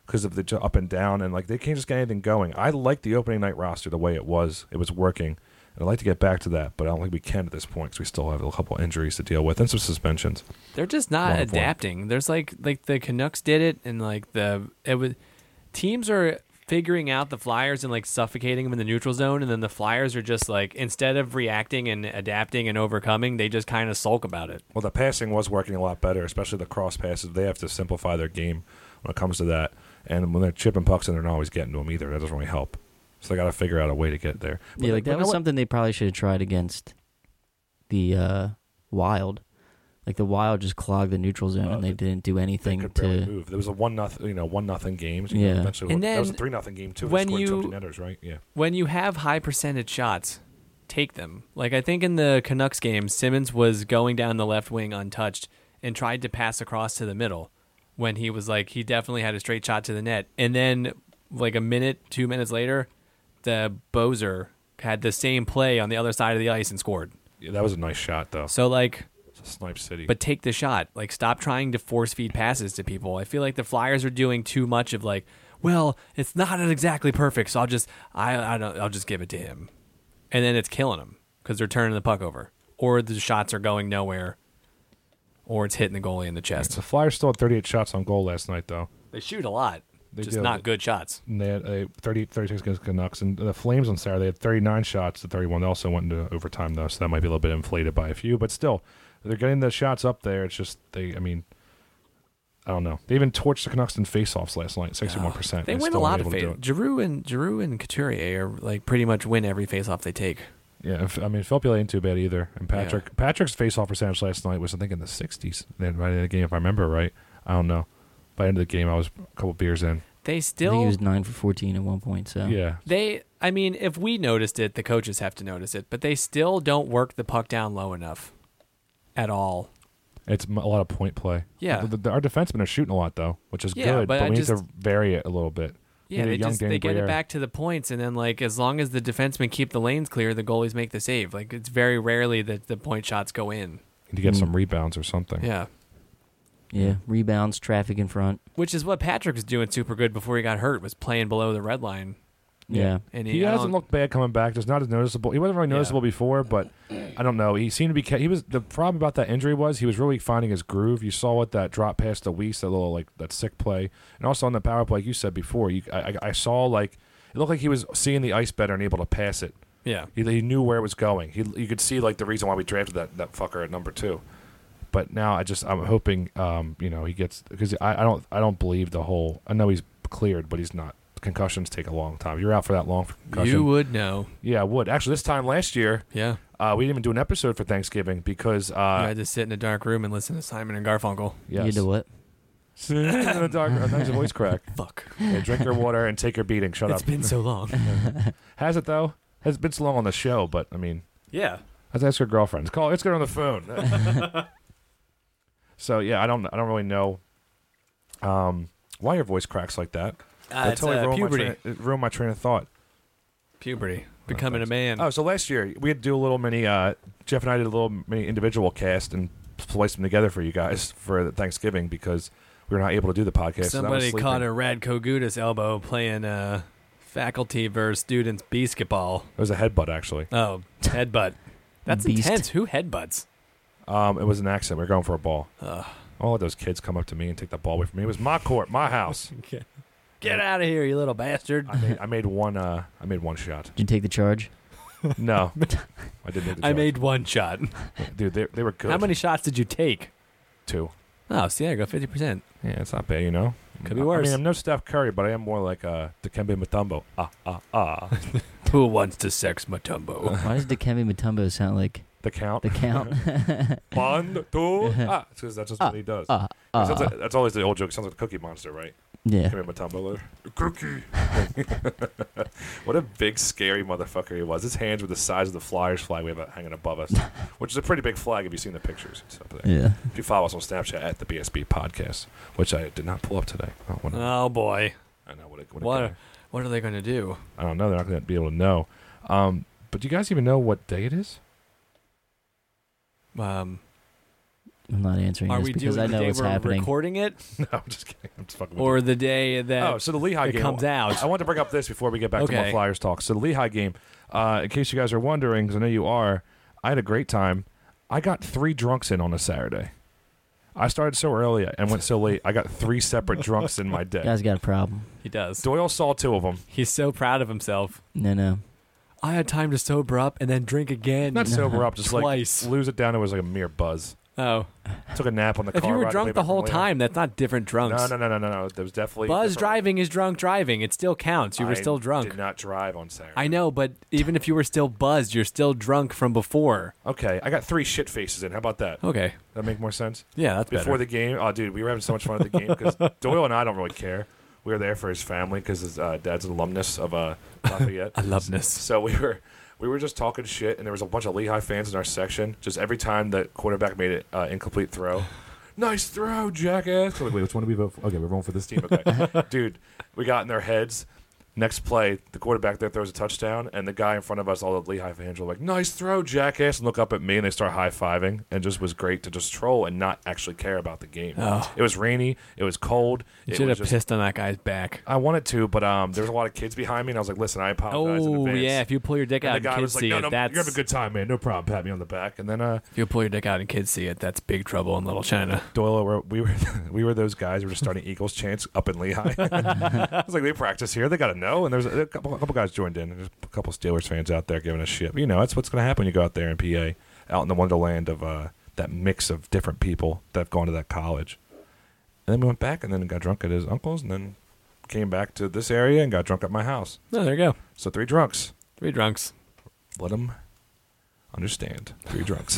because of the ju- up and down, and like they can't just get anything going. I like the opening night roster the way it was. It was working. And I'd like to get back to that, but I don't think we can at this point because we still have a couple injuries to deal with and some suspensions. They're just not Long form. adapting. There's like like the Canucks did it, and like the it was teams are figuring out the Flyers and like suffocating them in the neutral zone, and then the Flyers are just like instead of reacting and adapting and overcoming, they just kind of sulk about it. Well, the passing was working a lot better, especially the cross passes. They have to simplify their game when it comes to that, and when they're chipping pucks in, they're not always getting to them either. That doesn't really help. So they got to figure out a way to get there. But Yeah, like but that you was know what? something they probably should have tried against the uh, Wild. Like the Wild just clogged the neutral zone, Uh, and they didn't do They anything could barely to. move. There was a one nothing, you know, one nothing game. So Yeah. eventually, And that was a then three nothing game too. when They scored you- two empty netters, right? Yeah. When you have high percentage shots, take them. Like I think in the Canucks game, Simmons was going down the left wing untouched and tried to pass across to the middle when he was like he definitely had a straight shot to the net. And then like a minute, two minutes later, the Bozer had the same play on the other side of the ice and scored. Yeah, that was a nice shot though. So like It's a Snipe City. but take the shot. Like stop trying to force feed passes to people. I feel like the Flyers are doing too much of like, well, it's not exactly perfect, so I'll just I I don't I'll just give it to him. And then it's killing them because they're turning the puck over, or the shots are going nowhere, or it's hitting the goalie in the chest. the Flyers still had thirty-eight shots on goal last night though. They shoot a lot, They just do. not good shots. And they had a thirty, thirty-six against Canucks. And the Flames on Saturday had thirty-nine shots to thirty-one. They also went into overtime, though, so that might be a little bit inflated by a few. But still, they're getting the shots up there. It's just, they, I mean, I don't know. They even torched the Canucks in face-offs last night, sixty-one percent. They and win a still lot weren't of able to face. do it. Giroux and Giroux and Couturier are like pretty much win every face-off they take. Yeah, if- I mean, Filppula ain't too bad either. And Yeah. Patrick Patrick's face-off percentage last night was, I think, in the sixties. Then by the end of the game, if I remember right. I don't know. By the end of the game, I was a couple beers in. They I think still he was nine for fourteen at one point. So Yeah. They, I mean, if we noticed it, the coaches have to notice it, but they still don't work the puck down low enough at all. It's m- a lot of point play. Yeah. The, the, our defensemen are shooting a lot, though, which is Yeah, good, but but, I we just- need to vary it a little bit. Yeah, need a they young just Danny they get Briere. it back to the points, and then like as long as the defensemen keep the lanes clear, the goalies make the save. Like it's very rarely that the point shots go in. Need to get Mm. some rebounds or something. Yeah, yeah, rebounds, traffic in front. which is what Patrick was doing super good before he got hurt. Was playing below the red line, Yeah, and He I hasn't don't- looked bad coming back. Just not as noticeable. He wasn't really Yeah. noticeable before, but I don't know. He seemed to be. ca- He was the problem about that injury was he was really finding his groove. You saw what that drop past the Weiss, that little like that sick play, and also on the power play, like you said before. You, I, I- I saw like it looked like he was seeing the ice better and able to pass it. Yeah, He, he knew where it was going. He you could see like the reason why we drafted that, that fucker at number two. But now I just I'm hoping um, you know he gets because I, I don't I don't believe the whole I know he's cleared but he's not. Concussions take a long time. You're out for that long for concussion. you would know. Yeah, I would. Actually, this time last year, Yeah, uh, we didn't even do an episode for Thanksgiving because you uh, had to sit in a dark room and listen to Simon and Garfunkel. yes. you know what? Sit in the dark. Oh, there's a voice crack. Fuck, Yeah, drink your water and take your beating. Shut it's up. been so long. Has it though? Has been so long on the show, but I mean, Yeah, let's ask your girlfriends. Call. Let's get her on the phone. So yeah, I don't. I don't really know um, why your voice cracks like that. uh, That it's totally uh, ruined, my puberty. train, it ruined my train of thought. Puberty, becoming a thanks. man. Oh, so last year we had to do a little mini. Uh, Jeff and I did a little mini individual cast and spliced them together for you guys for Thanksgiving because we were not able to do the podcast. so that was Somebody sleeping. caught a Radko Gudas elbow playing uh, faculty versus students basketball. It was a headbutt actually. Oh, headbutt. That's Beast. intense. Who headbutts? Um, it was an accident. We were going for a ball. Ugh. All of those kids come up to me and take the ball away from me. It was my court, my house. Get out of here, you little bastard. I made, I made one. Uh, I made one shot. Did you take the charge? No, I didn't. Make the I joke. made one shot. Dude, they they were good. How many shots did you take? Two. Oh, see, I go fifty percent. Yeah, it's not bad, you know. Could be I- worse. I mean, I'm no Steph Curry, but I am more like uh, Dikembe Mutombo. Ah, ah, ah. Who wants to sex Matumbo? Why does Dikembe Mutombo sound like The count. the count? One, two, ah. It's 'cause that's just what he does. uh, It sounds uh, like- that's always the old joke. It sounds like a Cookie Monster, right? yeah. Come here, Mutombo. Cookie. What a big, scary motherfucker he was. His hands were the size of the Flyers flag we have hanging above us, which is a pretty big flag if you've seen the pictures and stuff. There. Yeah. If you follow us on Snapchat at the B S B Podcast, which I did not pull up today. Oh, what a- Oh boy, I know what. A, what, a what? guy. Are, what are they going to do? I don't know. They're not going to be able to know. Um, but do you guys even know what day it is? Um, I'm not answering Are this we because doing I know the day what's we're happening. recording it, No, I'm just kidding. I'm just fucking with or you. the day that Oh, so the Lehigh it game comes out? I want to bring up this before we get back to more Okay. Flyers talk. So the Lehigh game, uh, in case you guys are wondering, because I know you are, I had a great time. I got three drunks in on a Saturday. I started so early and went so late. I got three separate drunks in my day. Guy's got a problem. He does. Doyle saw two of them. He's so proud of himself. No, no. I had time to sober up and then drink again. Not sober up, just Twice. like lose it down. It was like a mere buzz. Oh, Took a nap on the car. if you were ride drunk way the back whole from Lehigh. time, that's not different drunks. No, no, no, no, no, no. There was definitely Buzz different- driving is drunk driving. It still counts. You were I still drunk. Did not drive on Saturday. I know, but even if you were still buzzed, you're still drunk from before. Okay, I got three shit faces in. How about that? Okay. That make more sense? Yeah, that's Before better. the game, oh dude, we were having so much fun at the game because Doyle and I don't really care. We were there for his family because his uh, dad's an alumnus of uh, Lafayette. Alumnus. So we were we were just talking shit, and there was a bunch of Lehigh fans in our section. Just every time the quarterback made it uh, incomplete throw, nice throw, jackass. We're like, wait, which one do we vote for? Okay, we're voting for this team. Okay, dude, we got in their heads. Next play, the quarterback there throws a touchdown, and the guy in front of us, all the Lehigh fans were like, nice throw, jackass, and look up at me, and they start high-fiving, and just was great to just troll and not actually care about the game. Oh. It was rainy. It was cold. You It should was have just, pissed on that guy's back. I wanted to, but um, there was a lot of kids behind me, and I was like, listen, I apologize in Oh, advance. yeah. If you pull your dick And out the and guy kids was like, see no, it, no, that's... you're having a good time, man. No problem. Pat me on the back. And then uh, If you pull your dick out and kids see it, that's big trouble in Little China. Doyle, were, we were we were those guys who were just starting Eagles chants up in Lehigh. I was like, they practice here. They got to know. And there's a couple, a couple guys joined in. There's a couple Steelers fans out there giving us shit. But, you know, that's what's going to happen when you go out there in P A, out in the wonderland of uh, that mix of different people that have gone to that college. And then we went back and then got drunk at his uncle's and then came back to this area and got drunk at my house. Oh, there you go. So three drunks. Three drunks. Let them understand. Three drunks.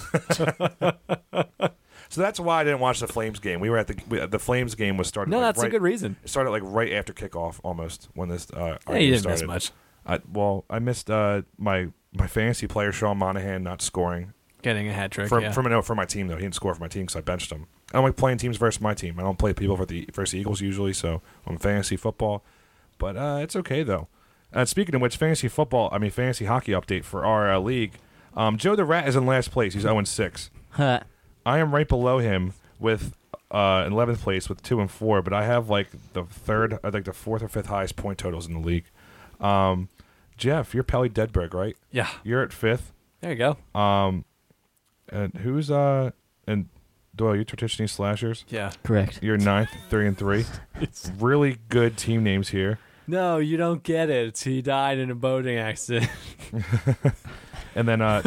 So that's why I didn't watch the Flames game. We were at the we, the Flames game was starting. No, like, that's right, a good reason. It started like right after kickoff, almost when this. Uh, our Yeah, you game didn't started. miss much. I, well, I missed uh, my my fantasy player Sean Monahan not scoring Getting a hat trick, for yeah. for, no, for my team though. He didn't score for my team, so I benched him. I don't like playing teams versus my team. I don't play people for the versus the Eagles usually, so I'm fantasy football. But uh, it's okay though. Uh, speaking of which, fantasy football, I mean fantasy hockey update for our uh, league. Um, Joe the Rat is in last place. He's zero and six. Huh. I am right below him with uh, eleventh place with two and four, but I have like the third, I think the fourth or fifth highest point totals in the league. Um, Jeff, you're Pelly Dedberg, right? Yeah. You're at fifth. There you go. Um, and who's uh and Doyle, you Tortichny Slashers. Yeah. Correct. You're ninth, three and three. Really good team names here. No, you don't get it. He died in a boating accident. And then uh,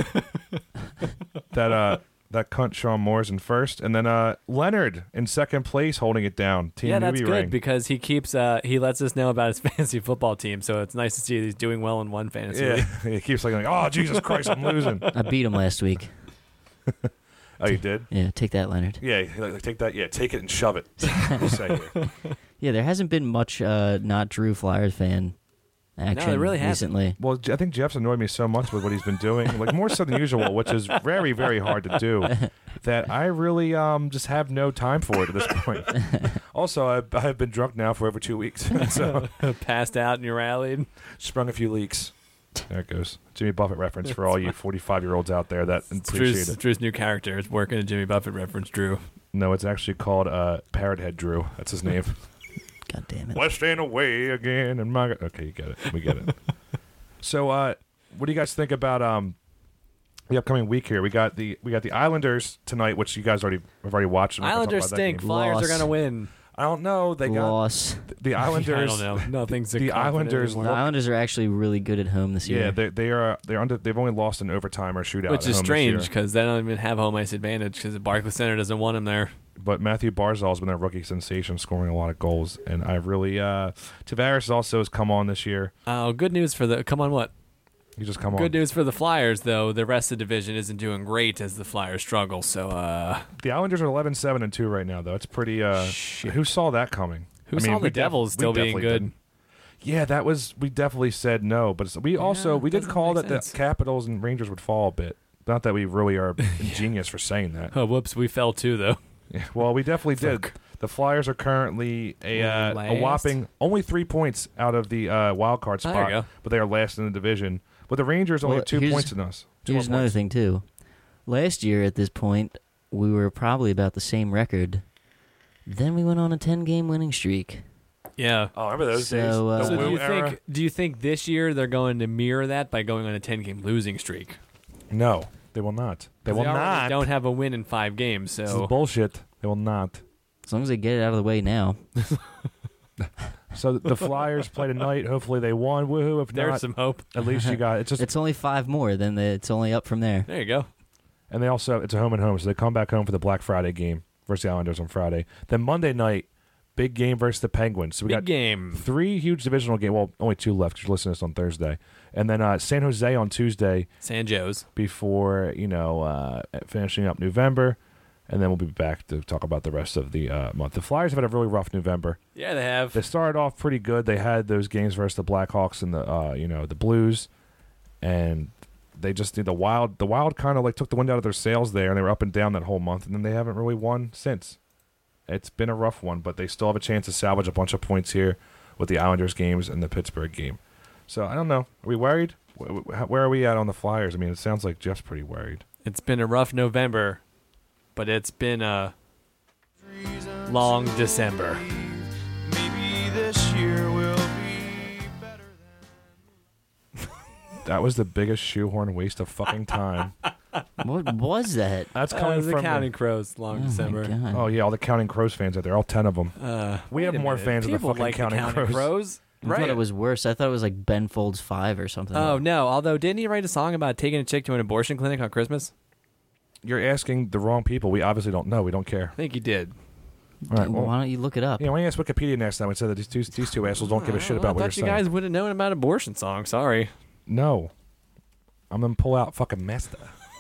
that uh. That cunt Sean Moore's in first, and then uh, Leonard in second place, holding it down. Team yeah, that's newbie good rank. because he keeps uh, he lets us know about his fantasy football team. So it's nice to see he's doing well in one fantasy league. Yeah, he keeps like, like, oh Jesus Christ, I'm losing. I beat him last week. Oh, you did? Yeah, take that, Leonard. Yeah, like, like, take that. Yeah, take it and shove it. We'll say here. Yeah, there hasn't been much uh, not Drew Flyers fan action there really hasn't. recently. Well, I think Jeff's annoyed me so much with what he's been doing, like more so than usual, which is very, very hard to do, that I really um just have no time for it at this point. Also, I've, I've been drunk now for over two weeks, so Passed out and you rallied. sprung a few leaks. There it goes. Jimmy Buffett reference for all you forty-five-year-olds out there that appreciate Drew's, it. Drew's new character is working a Jimmy Buffett reference. Drew. No, it's actually called uh, Parrot Head Drew. That's his name. God damn it. West End away again, and my okay, you get it. We get it. So, uh, what do you guys think about um the upcoming week here? We got the we got the Islanders tonight, which you guys already have already watched. I'm not gonna talk Islanders about that stink. game. Flyers Loss. are gonna win. I don't know. They got Loss. the Islanders. I don't know. Nothing's a the confident Islanders anymore. The Islanders are actually really good at home this year. Yeah, they they are they're under. They've only lost in overtime or shootout, Which at is home this strange year. because they don't even have home ice advantage because the Barclays Center doesn't want him there. But Matthew Barzal's been a rookie sensation, scoring a lot of goals, and I really uh, Tavares also has come on this year. Oh, good news for the. Come on, what? He just come on. Good news for the Flyers, though. The rest of the division isn't doing great as the Flyers struggle. So, uh, The Islanders are eleven seven and two right now, though. It's pretty. Uh, Shit. who saw that coming? who I mean, saw we the def- Devils we still being definitely good? didn't. Yeah, that was. We definitely said no, but it's- we also we did doesn't call make that sense. the Capitals and Rangers would fall a bit. Not that we really are ingenious for saying that. Oh, whoops, we fell too, though. Yeah, well, we definitely did. Fuck. The Flyers are currently a uh, a Last? whopping only three points out of the uh, wild card Oh, spot, there you go. but they are last in the division. But the Rangers only Well, have two here's- points in us. Two Here's more another points. thing, too. Last year at this point, we were probably about the same record. Then we went on a ten-game winning streak. Yeah. Oh, remember those So, days? uh, The So do Woo you era? think do you think this year they're going to mirror that by going on a ten-game losing streak? No, they will not. They will already not. Don't have a win in five games, This is so bullshit. They will not. As long as they get it out of the way now. So the Flyers play tonight. Hopefully they won. Woohoo! If there's not, some hope. at least you got it's just. It's only five more, then the, it's only up from there. There you go. And they also it's a home and home, so they come back home for the Black Friday game versus the Islanders on Friday. Then Monday night, big game versus the Penguins. So we Big got game. three huge divisional games. Well, only two left because you're listening to this on Thursday, and then uh, San Jose on Tuesday San Joe's. before you know uh, finishing up November, and then we'll be back to talk about the rest of the uh, month. The Flyers have had a really rough November. Yeah, they have. They started off pretty good. They had those games versus the Blackhawks and the uh, you know the Blues, and they just did the Wild. The Wild kind of like took the wind out of their sails there, and they were up and down that whole month, and then they haven't really won since. It's been a rough one, but they still have a chance to salvage a bunch of points here with the Islanders games and the Pittsburgh game. So I don't know. Are we worried? Wh- wh- Where are we at on the Flyers? I mean, it sounds like Jeff's pretty worried. It's been a rough November, but it's been a long December. Maybe this year will be better than. That was the biggest shoehorn waste of fucking time. What was that? That's Uh, coming the from. Counting Crows, long Oh, my December. God. Oh yeah, all the Counting Crows fans out there, all ten of them. Uh, We wait have a more minute. fans of the People fucking like Counting the Crows. Crows. I Right. thought it was worse. I thought it was like Ben Folds five or something. Oh no! Although didn't he write a song about taking a chick to an abortion clinic on Christmas? You're asking the wrong people. We obviously don't know. We don't care. I think he did. All right, well, well, why don't you look it up? yeah, why don't you ask Wikipedia next time and say that these two, these two assholes don't give a shit I about what thought you're you saying? guys would have known about abortion songs. Sorry, No. I'm going to pull out fucking Mesta.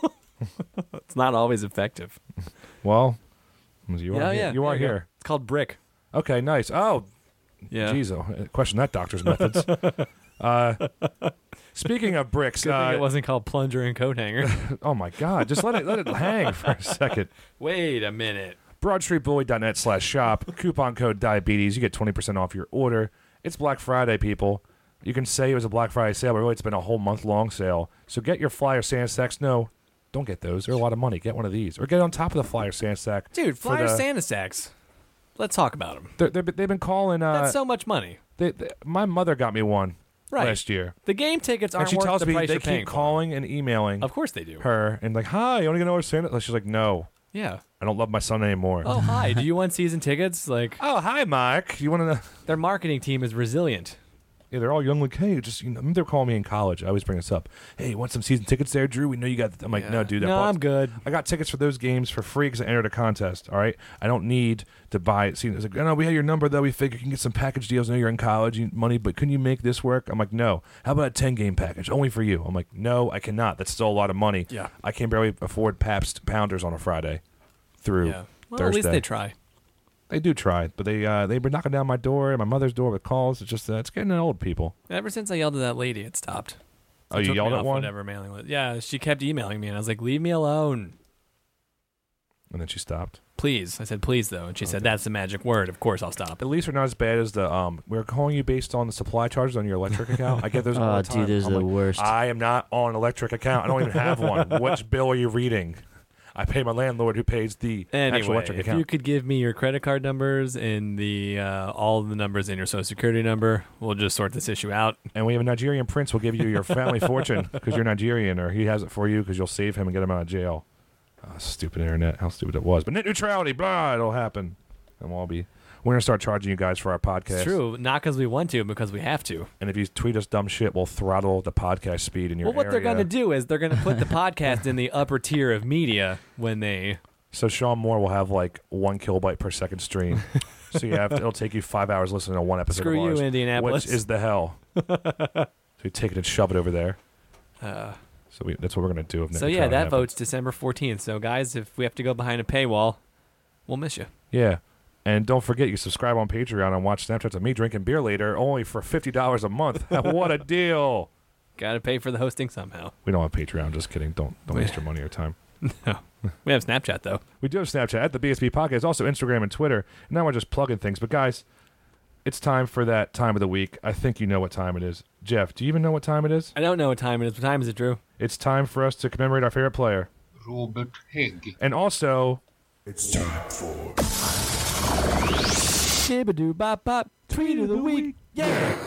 it's not always effective. Well, you are yeah, here. yeah. You are there go. here. It's called Brick. Okay, nice. Oh, Yeah. jeez. Oh, question that doctor's methods. uh, speaking of bricks, Good thing it uh, wasn't called Plunger and Coat Hanger. oh my God, just let it let it hang for a second. Wait a minute. broadstreetbully.net slash shop. Coupon code diabetes. You get twenty percent off your order. It's Black Friday, people. You can say it was a Black Friday sale, but really it's been a whole month-long sale. So get your Flyer Santa Sacks. No, don't get those. They're a lot of money. Get one of these. Or get on top of the Flyer Santa Sack. Dude, for Flyer the- Santa Sacks. Let's talk about them. They're, they're, they've been calling... Uh, That's so much money. they, they, my mother got me one Right. last year. The game tickets And aren't she worth tells the me price they you're paying keep for. calling and emailing Of course they do. her and like, hi, you want to know where Santa... She's like, no, Yeah. I don't love my son anymore. Oh, hi. Do you want season tickets? Like, Oh, hi, Mike. You want to know... their marketing team is resilient. Yeah, they're all young. Like, hey, just you know, they're calling me in college. I always bring this up. Hey, you want some season tickets there, Drew? We know you got. I'm like, no, dude. I No, bought- I'm good. I got tickets for those games for free because I entered a contest. All right, I don't need to buy it. See, it's like, oh, no, we have your number though. We figure you can get some package deals. I know you're in college, you need money, but couldn't you make this work? I'm like, no. How about a ten game package only for you? I'm like, no, I cannot. That's still a lot of money. Yeah. I can barely afford Pabst Pounders on a Friday through Yeah. Well, Thursday. at least they try. They do try, but they uh, they were knocking down my door and my mother's door with calls. It's just uh, it's getting old, people. Ever since I yelled at that lady, it stopped. Oh, It you took me yelled at off one, Whatever mailing was. Yeah, she kept emailing me, and I was like, "Leave me alone, and then she stopped. please." I said, "Please," though, and she said, "That's the magic word. Of course, I'll stop." At least we're not as bad as the um. We're calling you based on the supply charges on your electric account. I get those all Oh, the time. dude, those I'm are the like, worst. I am not on an electric account. I don't even have one. Which bill are you reading? I pay my landlord, who pays the actual Anyway, electric if account. you could give me your credit card numbers and the uh, all of the numbers in your social security number, we'll just sort this issue out. And we have a Nigerian prince who'll give you your family fortune because you're Nigerian, or he has it for you because you'll save him and get him out of jail. Oh, stupid internet. How stupid it was. But net neutrality, blah, it'll happen. And we'll all be. We're going to start charging you guys for our podcast. It's true, not because we want to, because we have to. And if you tweet us dumb shit, we'll throttle the podcast speed in your Well, what they're area. going to do is they're going to put the podcast in the upper tier of media when they. So Sean Moore will have like one kilobyte per second stream. So you have to, it'll take you five hours listening to one episode Screw of ours, you, Indianapolis. which is the hell. So you take it and shove it over there. Uh, So we, that's what we're gonna do. If so net yeah, neutrality that happens. vote's December fourteenth. So guys, if we have to go behind a paywall, we'll miss you. Yeah, and don't forget you subscribe on Patreon and watch Snapchats of me drinking beer later, only for fifty dollars a month. What a deal! Got to pay for the hosting somehow. We don't have Patreon. Just kidding. Don't don't We- waste your money or time. No, we have Snapchat though. We do have Snapchat at the B S B Podcast, also Instagram and Twitter. And now we're just plugging things. But guys, it's time for that time of the week. I think you know what time it is. Jeff, do you even know what time it is? I don't know what time it is. What time is it, Drew? It's time for us to commemorate our favorite player. Robert Hägg. And also, It's time for Shibadoo bop bop. Tweet of the week. Yeah.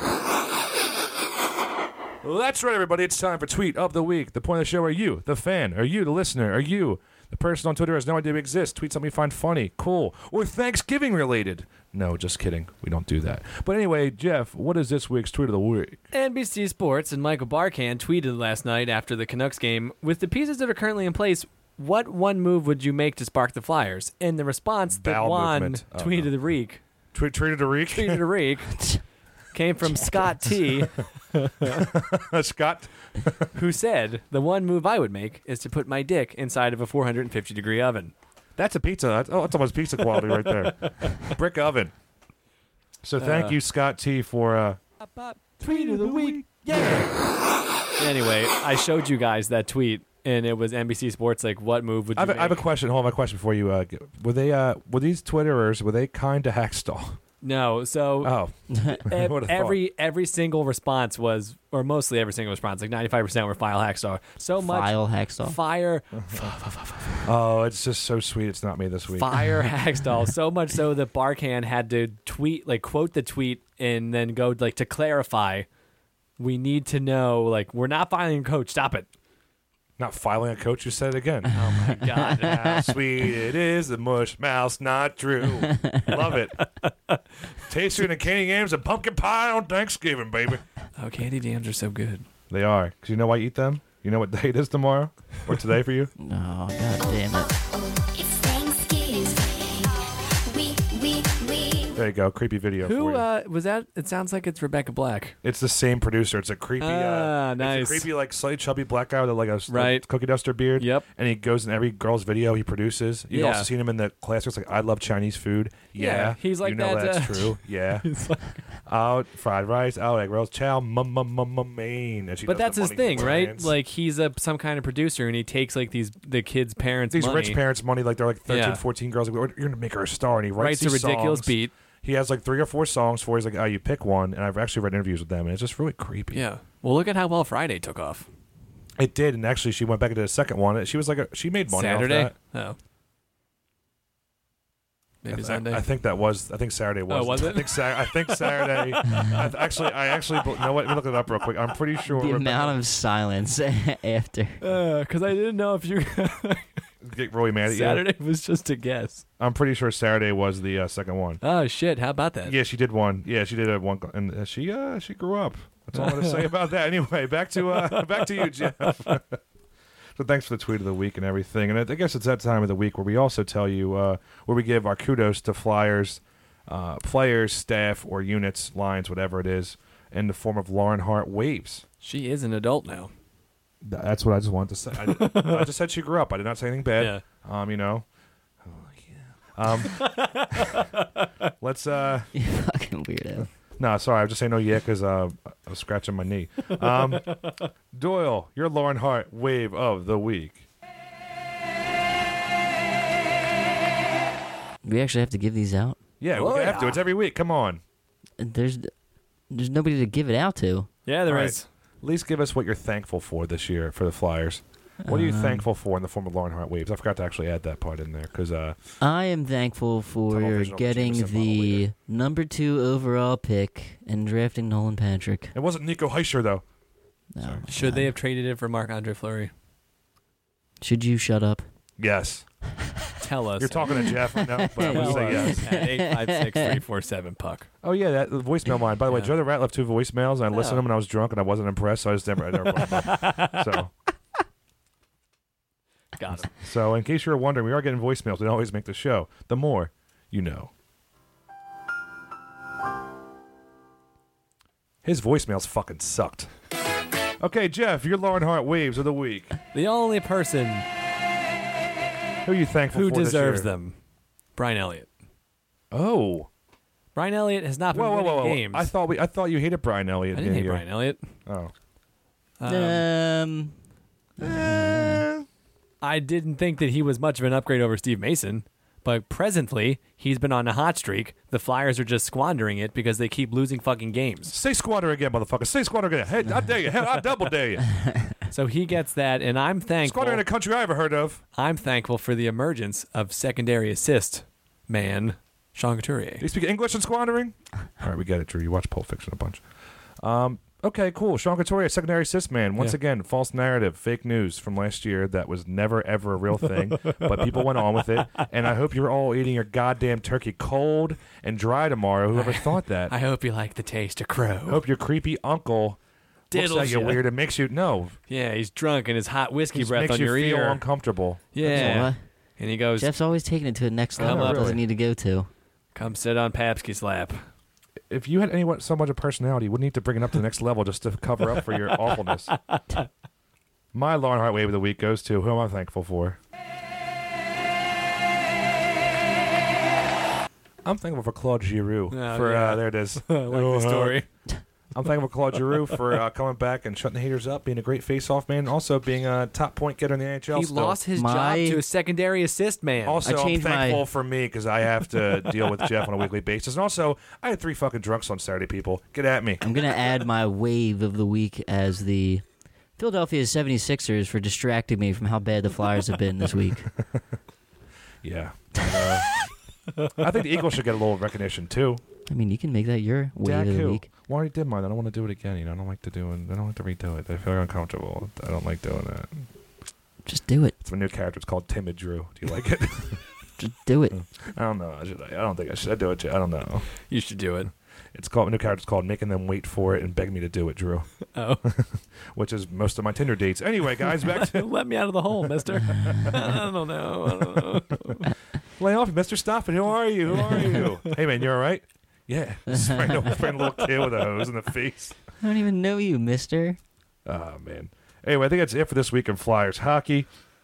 well, that's right, everybody. It's time for Tweet of the Week. The point of the show are you, the fan, are you, the listener, are you, the person on Twitter who has no idea we exist. Tweet something you find funny, cool, or Thanksgiving related. No, just kidding. We don't do that. But anyway, Jeff, what is this week's Tweet of the Week? N B C Sports and Michael Barkan tweeted last night after the Canucks game, with the pieces that are currently in place, what one move would you make to spark the Flyers? And the response that Bowel Juan movement. Oh, tweeted no. the week, Tweet, tweet of the Week? tweeted the week, came from Scott T, Scott? who said, the one move I would make is to put my dick inside of a four hundred fifty degree oven. That's a pizza. That's, oh, that's almost pizza quality right there. Brick oven. So thank Uh, you, Scott T, for... Uh, Tweet of the week. Yeah. Anyway, I showed you guys that tweet, and it was N B C Sports. Like, what move would you I, have a, make? I have a question. Hold on, my question for you. Uh, were they? Uh, were these Twitterers? Were they kind to Hackstall? No, so Oh, ev- Would've every every single response was, or mostly every single response, like ninety-five percent were File Hackstar. So much File Hackstall. fire, oh, it's just so sweet. It's not me this week. fire Hackstall. So much so that Barkan had to tweet, like quote the tweet, and then go like to clarify. We need to know, like, we're not filing your coach. Stop it. Not filing a coach. You said it again. Oh my god. How sweet it is, the mush mouse, not true. Love it. Tastier than candy yams and pumpkin pie on Thanksgiving, baby. Oh, candy jams are so good. They are. Because you know why you eat them? You know what day it is tomorrow? Or today for you? Oh, god damn it. It's Thanksgiving. We, we, we. There you go. Creepy video Who for you. uh, was that? It sounds like it's Rebecca Black. It's the same producer. It's a creepy, Ah, uh, nice. it's a creepy, like slightly chubby black guy with like a s- Right. like, cookie duster beard. Yep. And he goes in every girl's video he produces. You've Yeah. also seen him in the classics like I Love Chinese Food. Yeah, Yeah, he's like you know that, that's uh, true. Yeah. Out fried rice, out egg rolls, chow, mum mum mum mum main. And she But does that's the his money thing, right? demands. Like he's a some kind of producer, and he takes like these the kids' parents' these money, rich parents' money, like they're like thirteen, Yeah. fourteen girls. Like, you're gonna make her a star, and he writes, writes a these ridiculous songs. beat. He has like three or four songs for. He's like, oh, you pick one, and I've actually read interviews with them, and it's just really creepy. Yeah. Well, look at how well Friday took off. It did, and actually, she went back into the second one. She was like, a, she made money Saturday. off that. Oh. Maybe I, th- Sunday. I think that was. I think Saturday was. Oh, was I it? think, Sa- I think Saturday. I th- actually, I actually. You know what? Let me look it up real quick. I'm pretty sure. The Rebecca- amount of silence after. Because I didn't know if you get really mad at you. Saturday was just a guess. I'm pretty sure Saturday was the uh, second one. Oh shit! How about that? Yeah, she did one. Yeah, she did a one, and uh, she uh, she grew up. That's all I'm gonna say about that. Anyway, back to uh, back to you, Jeff. So thanks for the tweet of the week and everything. And I I guess it's that time of the week where we also tell you, uh, where we give our kudos to Flyers, uh, players, staff, or units, lines, whatever it is, in the form of Lauren Hart waves. She is an adult now. Th- That's what I just wanted to say. I, I just said she grew up. I did not say anything bad. Yeah. Um, you know. Um, let's uh. You fucking weirdo. No, sorry, I was just saying no yeah because uh, I was scratching my knee. Um, Doyle, your Lauren Hart wave of the week. We actually have to give these out. Yeah, Oh, we have to. yeah. It's every week. Come on. There's there's nobody to give it out to. Yeah, there All is. right. At least give us what you're thankful for this year for the Flyers. What are you Um, thankful for in the form of Lauren Hart waves? I forgot to actually add that part in there because uh, I am thankful for Tunnel vision on the getting Jameson bottle the later. number two overall pick and drafting Nolan Patrick. it wasn't Nico Heischer though. No, Should God. they have traded it for Marc Andre Fleury? Should you shut up? Yes, Tell us. you're talking to Jeff right now, but I'm Tell gonna say us yes. at eight five six, three four seven puck. Oh yeah, that the voicemail line. By the way, Yeah. Joe the Rat left two voicemails, and I listened to Oh. them, and I was drunk, and I wasn't impressed, so I just never, I never brought them up. So. Got him. So, in case you were wondering, we are getting voicemails. We don't always make the show. The more, you know. His voicemails fucking sucked. Okay, Jeff, your Lauren Hart waves of the week. The only person Who are you thankful who for this deserves year? them, Brian Elliott. Oh, Brian Elliott has not been whoa, whoa, winning whoa, whoa! games. I thought we, I thought you hated Brian Elliott. I didn't hate Yeah, Brian Elliott. Oh, Um, Um, I didn't think that he was much of an upgrade over Steve Mason, but presently he's been on a hot streak. The Flyers are just squandering it because they keep losing fucking games. say squatter again, motherfucker. Say squatter again. Hey, I dare you. Hell, I double dare you. So he gets that, and I'm thankful. Squander in a country I ever heard of. I'm thankful for the emergence of secondary assist man Sean Couturier. Do you speak English in squandering? All right, we get it, Drew. You watch Pulp Fiction a bunch. Um, okay, cool. Sean Couturier, secondary assist man. Once Yeah. again, false narrative, fake news from last year that was never, ever a real thing, but people went on with it. And I hope you're all eating your goddamn turkey cold and dry tomorrow. Whoever thought that? I hope you like the taste of crow. I hope your creepy uncle looks Diddles at you ya. weird and makes you, no, Yeah, he's drunk and his hot whiskey just breath makes on you your feel ear. uncomfortable. Yeah. What? And he goes, Jeff's always taking it to the next Oh, level. It really? doesn't need to go to. come sit on Papsky's lap. If you had any so much of personality, you wouldn't need to bring it up to the next level just to cover up for your awfulness. My Lauren Hart wave of the week goes to who am I thankful for? I'm thankful for Claude Giroux. Oh, for yeah. uh, there it is. I like the story. I'm thankful for Claude Giroux for uh, coming back and shutting the haters up, being a great face-off man, and also being a top point getter in the N H L. He still. lost his My- job to a secondary assist man. Also, I I'm changed my- thankful for me because I have to deal with Jeff on a weekly basis. And also, I had three fucking drunks on Saturday, people. Get at me. I'm going to add my wave of the week as the Philadelphia seventy-sixers for distracting me from how bad the Flyers have been this week. Yeah. Uh, I think the Eagles should get a little recognition, too. I mean, you can make that your wave Dak of the who? week. Well, I already did mine. I don't want to do it again. You know, I don't like to do it. I don't like to redo it. I feel uncomfortable. I don't like doing it. Just do it. It's my new character. It's called Timid Drew. Do you like it? Just do it. I don't know. Should I? I don't think I should. I do it. I don't know. You should do it. It's called my new character. It's called Making Them Wait for It and Beg Me to Do It, Drew. Oh. Which is most of my Tinder dates. Anyway, guys, back to Let me out of the hole, mister. I don't know. I don't know. lay off, Mister Stop It. Who are you? Who are you? Hey, man, you all right? Yeah. Spraying a, spraying a little kid with a hose in the face. I don't even know you, mister. Oh man. Anyway, I think that's it for this week in Flyers hockey.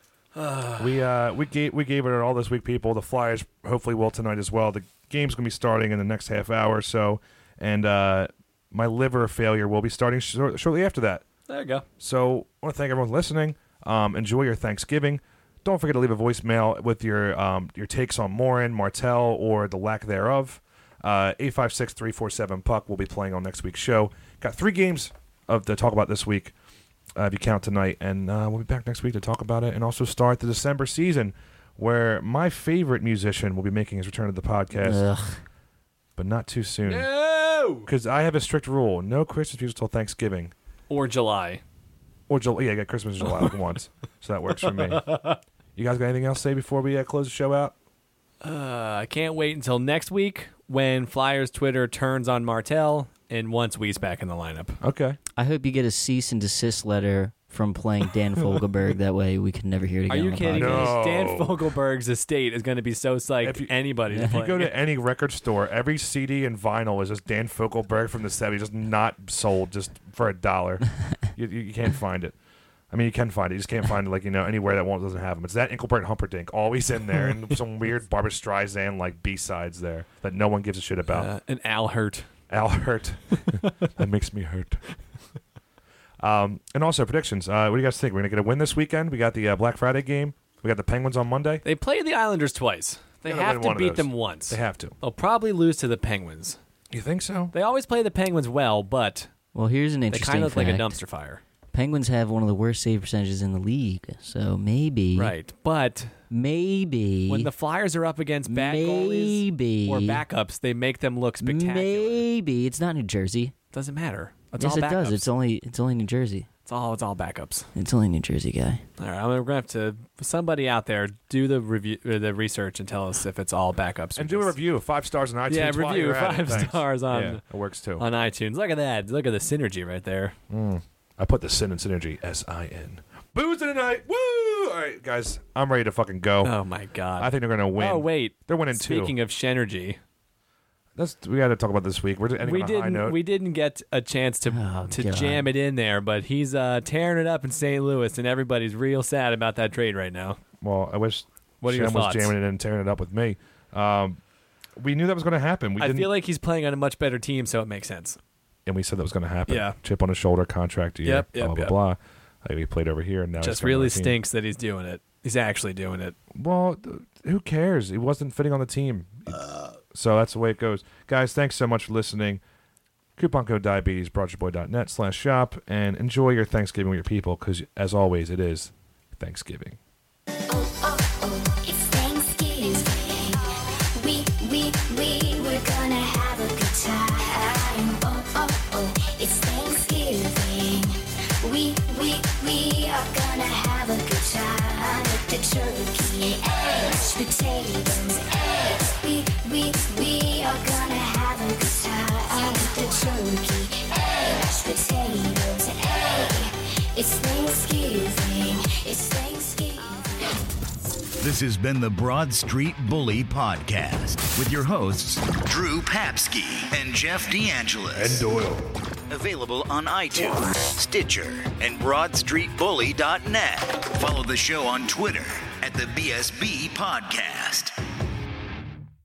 we uh we gave we gave it all this week, people. The Flyers hopefully will tonight as well. The game's gonna be starting in the next half hour or so, and uh, my liver failure will be starting sh- shortly after that. There you go. So I want to thank everyone for listening. Um, enjoy your Thanksgiving. Don't forget to leave a voicemail with your um, your takes on Morin, Martell, or the lack thereof. Uh, eight five six, three four seven, P U C will be playing on next week's show. Got three games of to talk about this week, uh, if you count tonight. And uh, we'll be back next week to talk about it and also start the December season, where my favorite musician will be making his return to the podcast, Ugh. but not too soon. No! Because I have a strict rule. No Christmas music till Thanksgiving. Or July. Or July. Yeah, I got Christmas in July like once. So that works for me. You guys got anything else to say before we uh, close the show out? Uh, I can't wait until next week when Flyers Twitter turns on Martell and wants Weiss back in the lineup. Okay. I hope you get a cease and desist letter from playing Dan Fogelberg. That way we can never hear it Are again. you on the kidding me? podcast. No. Dan Fogelberg's estate is going to be so psyched If you- anybody to If play. you go to any record store, every C D and vinyl is just Dan Fogelberg from the seventies, just not sold, just for a dollar. you, you, you can't find it. I mean, you can find it. You just can't find it, like, you know, anywhere that won't doesn't have them. It's that Engelbert and Humperdinck always in there, and some weird Barbra Streisand like B sides there that no one gives a shit about. uh, an Al Hurt. Al hurt. That makes me hurt. Um, and also predictions. Uh, what do you guys think? We're gonna get a win this weekend. We got the uh, Black Friday game. We got the Penguins on Monday. They played the Islanders twice. They Gotta have win to one of beat those. them once. They have to. They'll probably lose to the Penguins. You think so? They always play the Penguins well, but Well, here's an they interesting kind of look fact. like a dumpster fire. Penguins have one of the worst save percentages in the league, so maybe, Right. But maybe when the Flyers are up against bad maybe goalies or backups, they make them look spectacular. maybe it's not New Jersey. Doesn't matter. It's yes, all it backups. does. It's only it's only New Jersey. It's all it's all backups. It's only New Jersey, guy. All right, I'm gonna have to somebody out there do the review, uh, the research, and tell us if it's all backups. or And do a just- review. Five stars on iTunes. Yeah, while review you're at it. five Thanks. stars on Yeah, it works too. on iTunes. Look at that. Look at the synergy right there. Mm. I put the sin in synergy. S I N. Booze in the night. Woo! All right, guys. I'm ready to fucking go. Oh my god. I think they're gonna win. Oh wait, They're winning two. Speaking of Shenergy, That's we got to talk about this week. We're just ending we on a high didn't note. we didn't get a chance to Oh, to God. jam it in there, but he's uh, tearing it up in Saint Louis, and everybody's real sad about that trade right now. Well, I wish What are your Shem was thoughts? jamming it and tearing it up with me. Um, we knew that was going to happen. We I didn't, feel like he's playing on a much better team, so it makes sense. and we said that was going to happen. Yeah. Chip on his shoulder, contract year. Yep, blah yep, blah yep. blah. Like, he played over here, and now he's Just playing on really the team. stinks that he's doing it. He's actually doing it. Well, th- who cares? He wasn't fitting on the team. So that's the way it goes. Guys, thanks so much for listening. Coupon code diabetes, broadshirtboy.net slash shop, and enjoy your Thanksgiving with your people, because, as always, it is Thanksgiving. Oh, oh, oh, it's Thanksgiving. We, we, we, we're gonna have a good time. Oh, oh, oh, it's Thanksgiving. We, we, we are gonna have a good time with the turkey, eggs, potatoes, eggs. We, we, we are gonna have a good time with the turkey, eggs, potatoes, eggs. It's Thanksgiving. It's Thanksgiving. This has been the Broad Street Bully Podcast with your hosts, Drew Papsky and Jeff DeAngelis. And Doyle. Available on iTunes, Stitcher, and broad street bully dot net. Follow the show on Twitter at the B S B Podcast.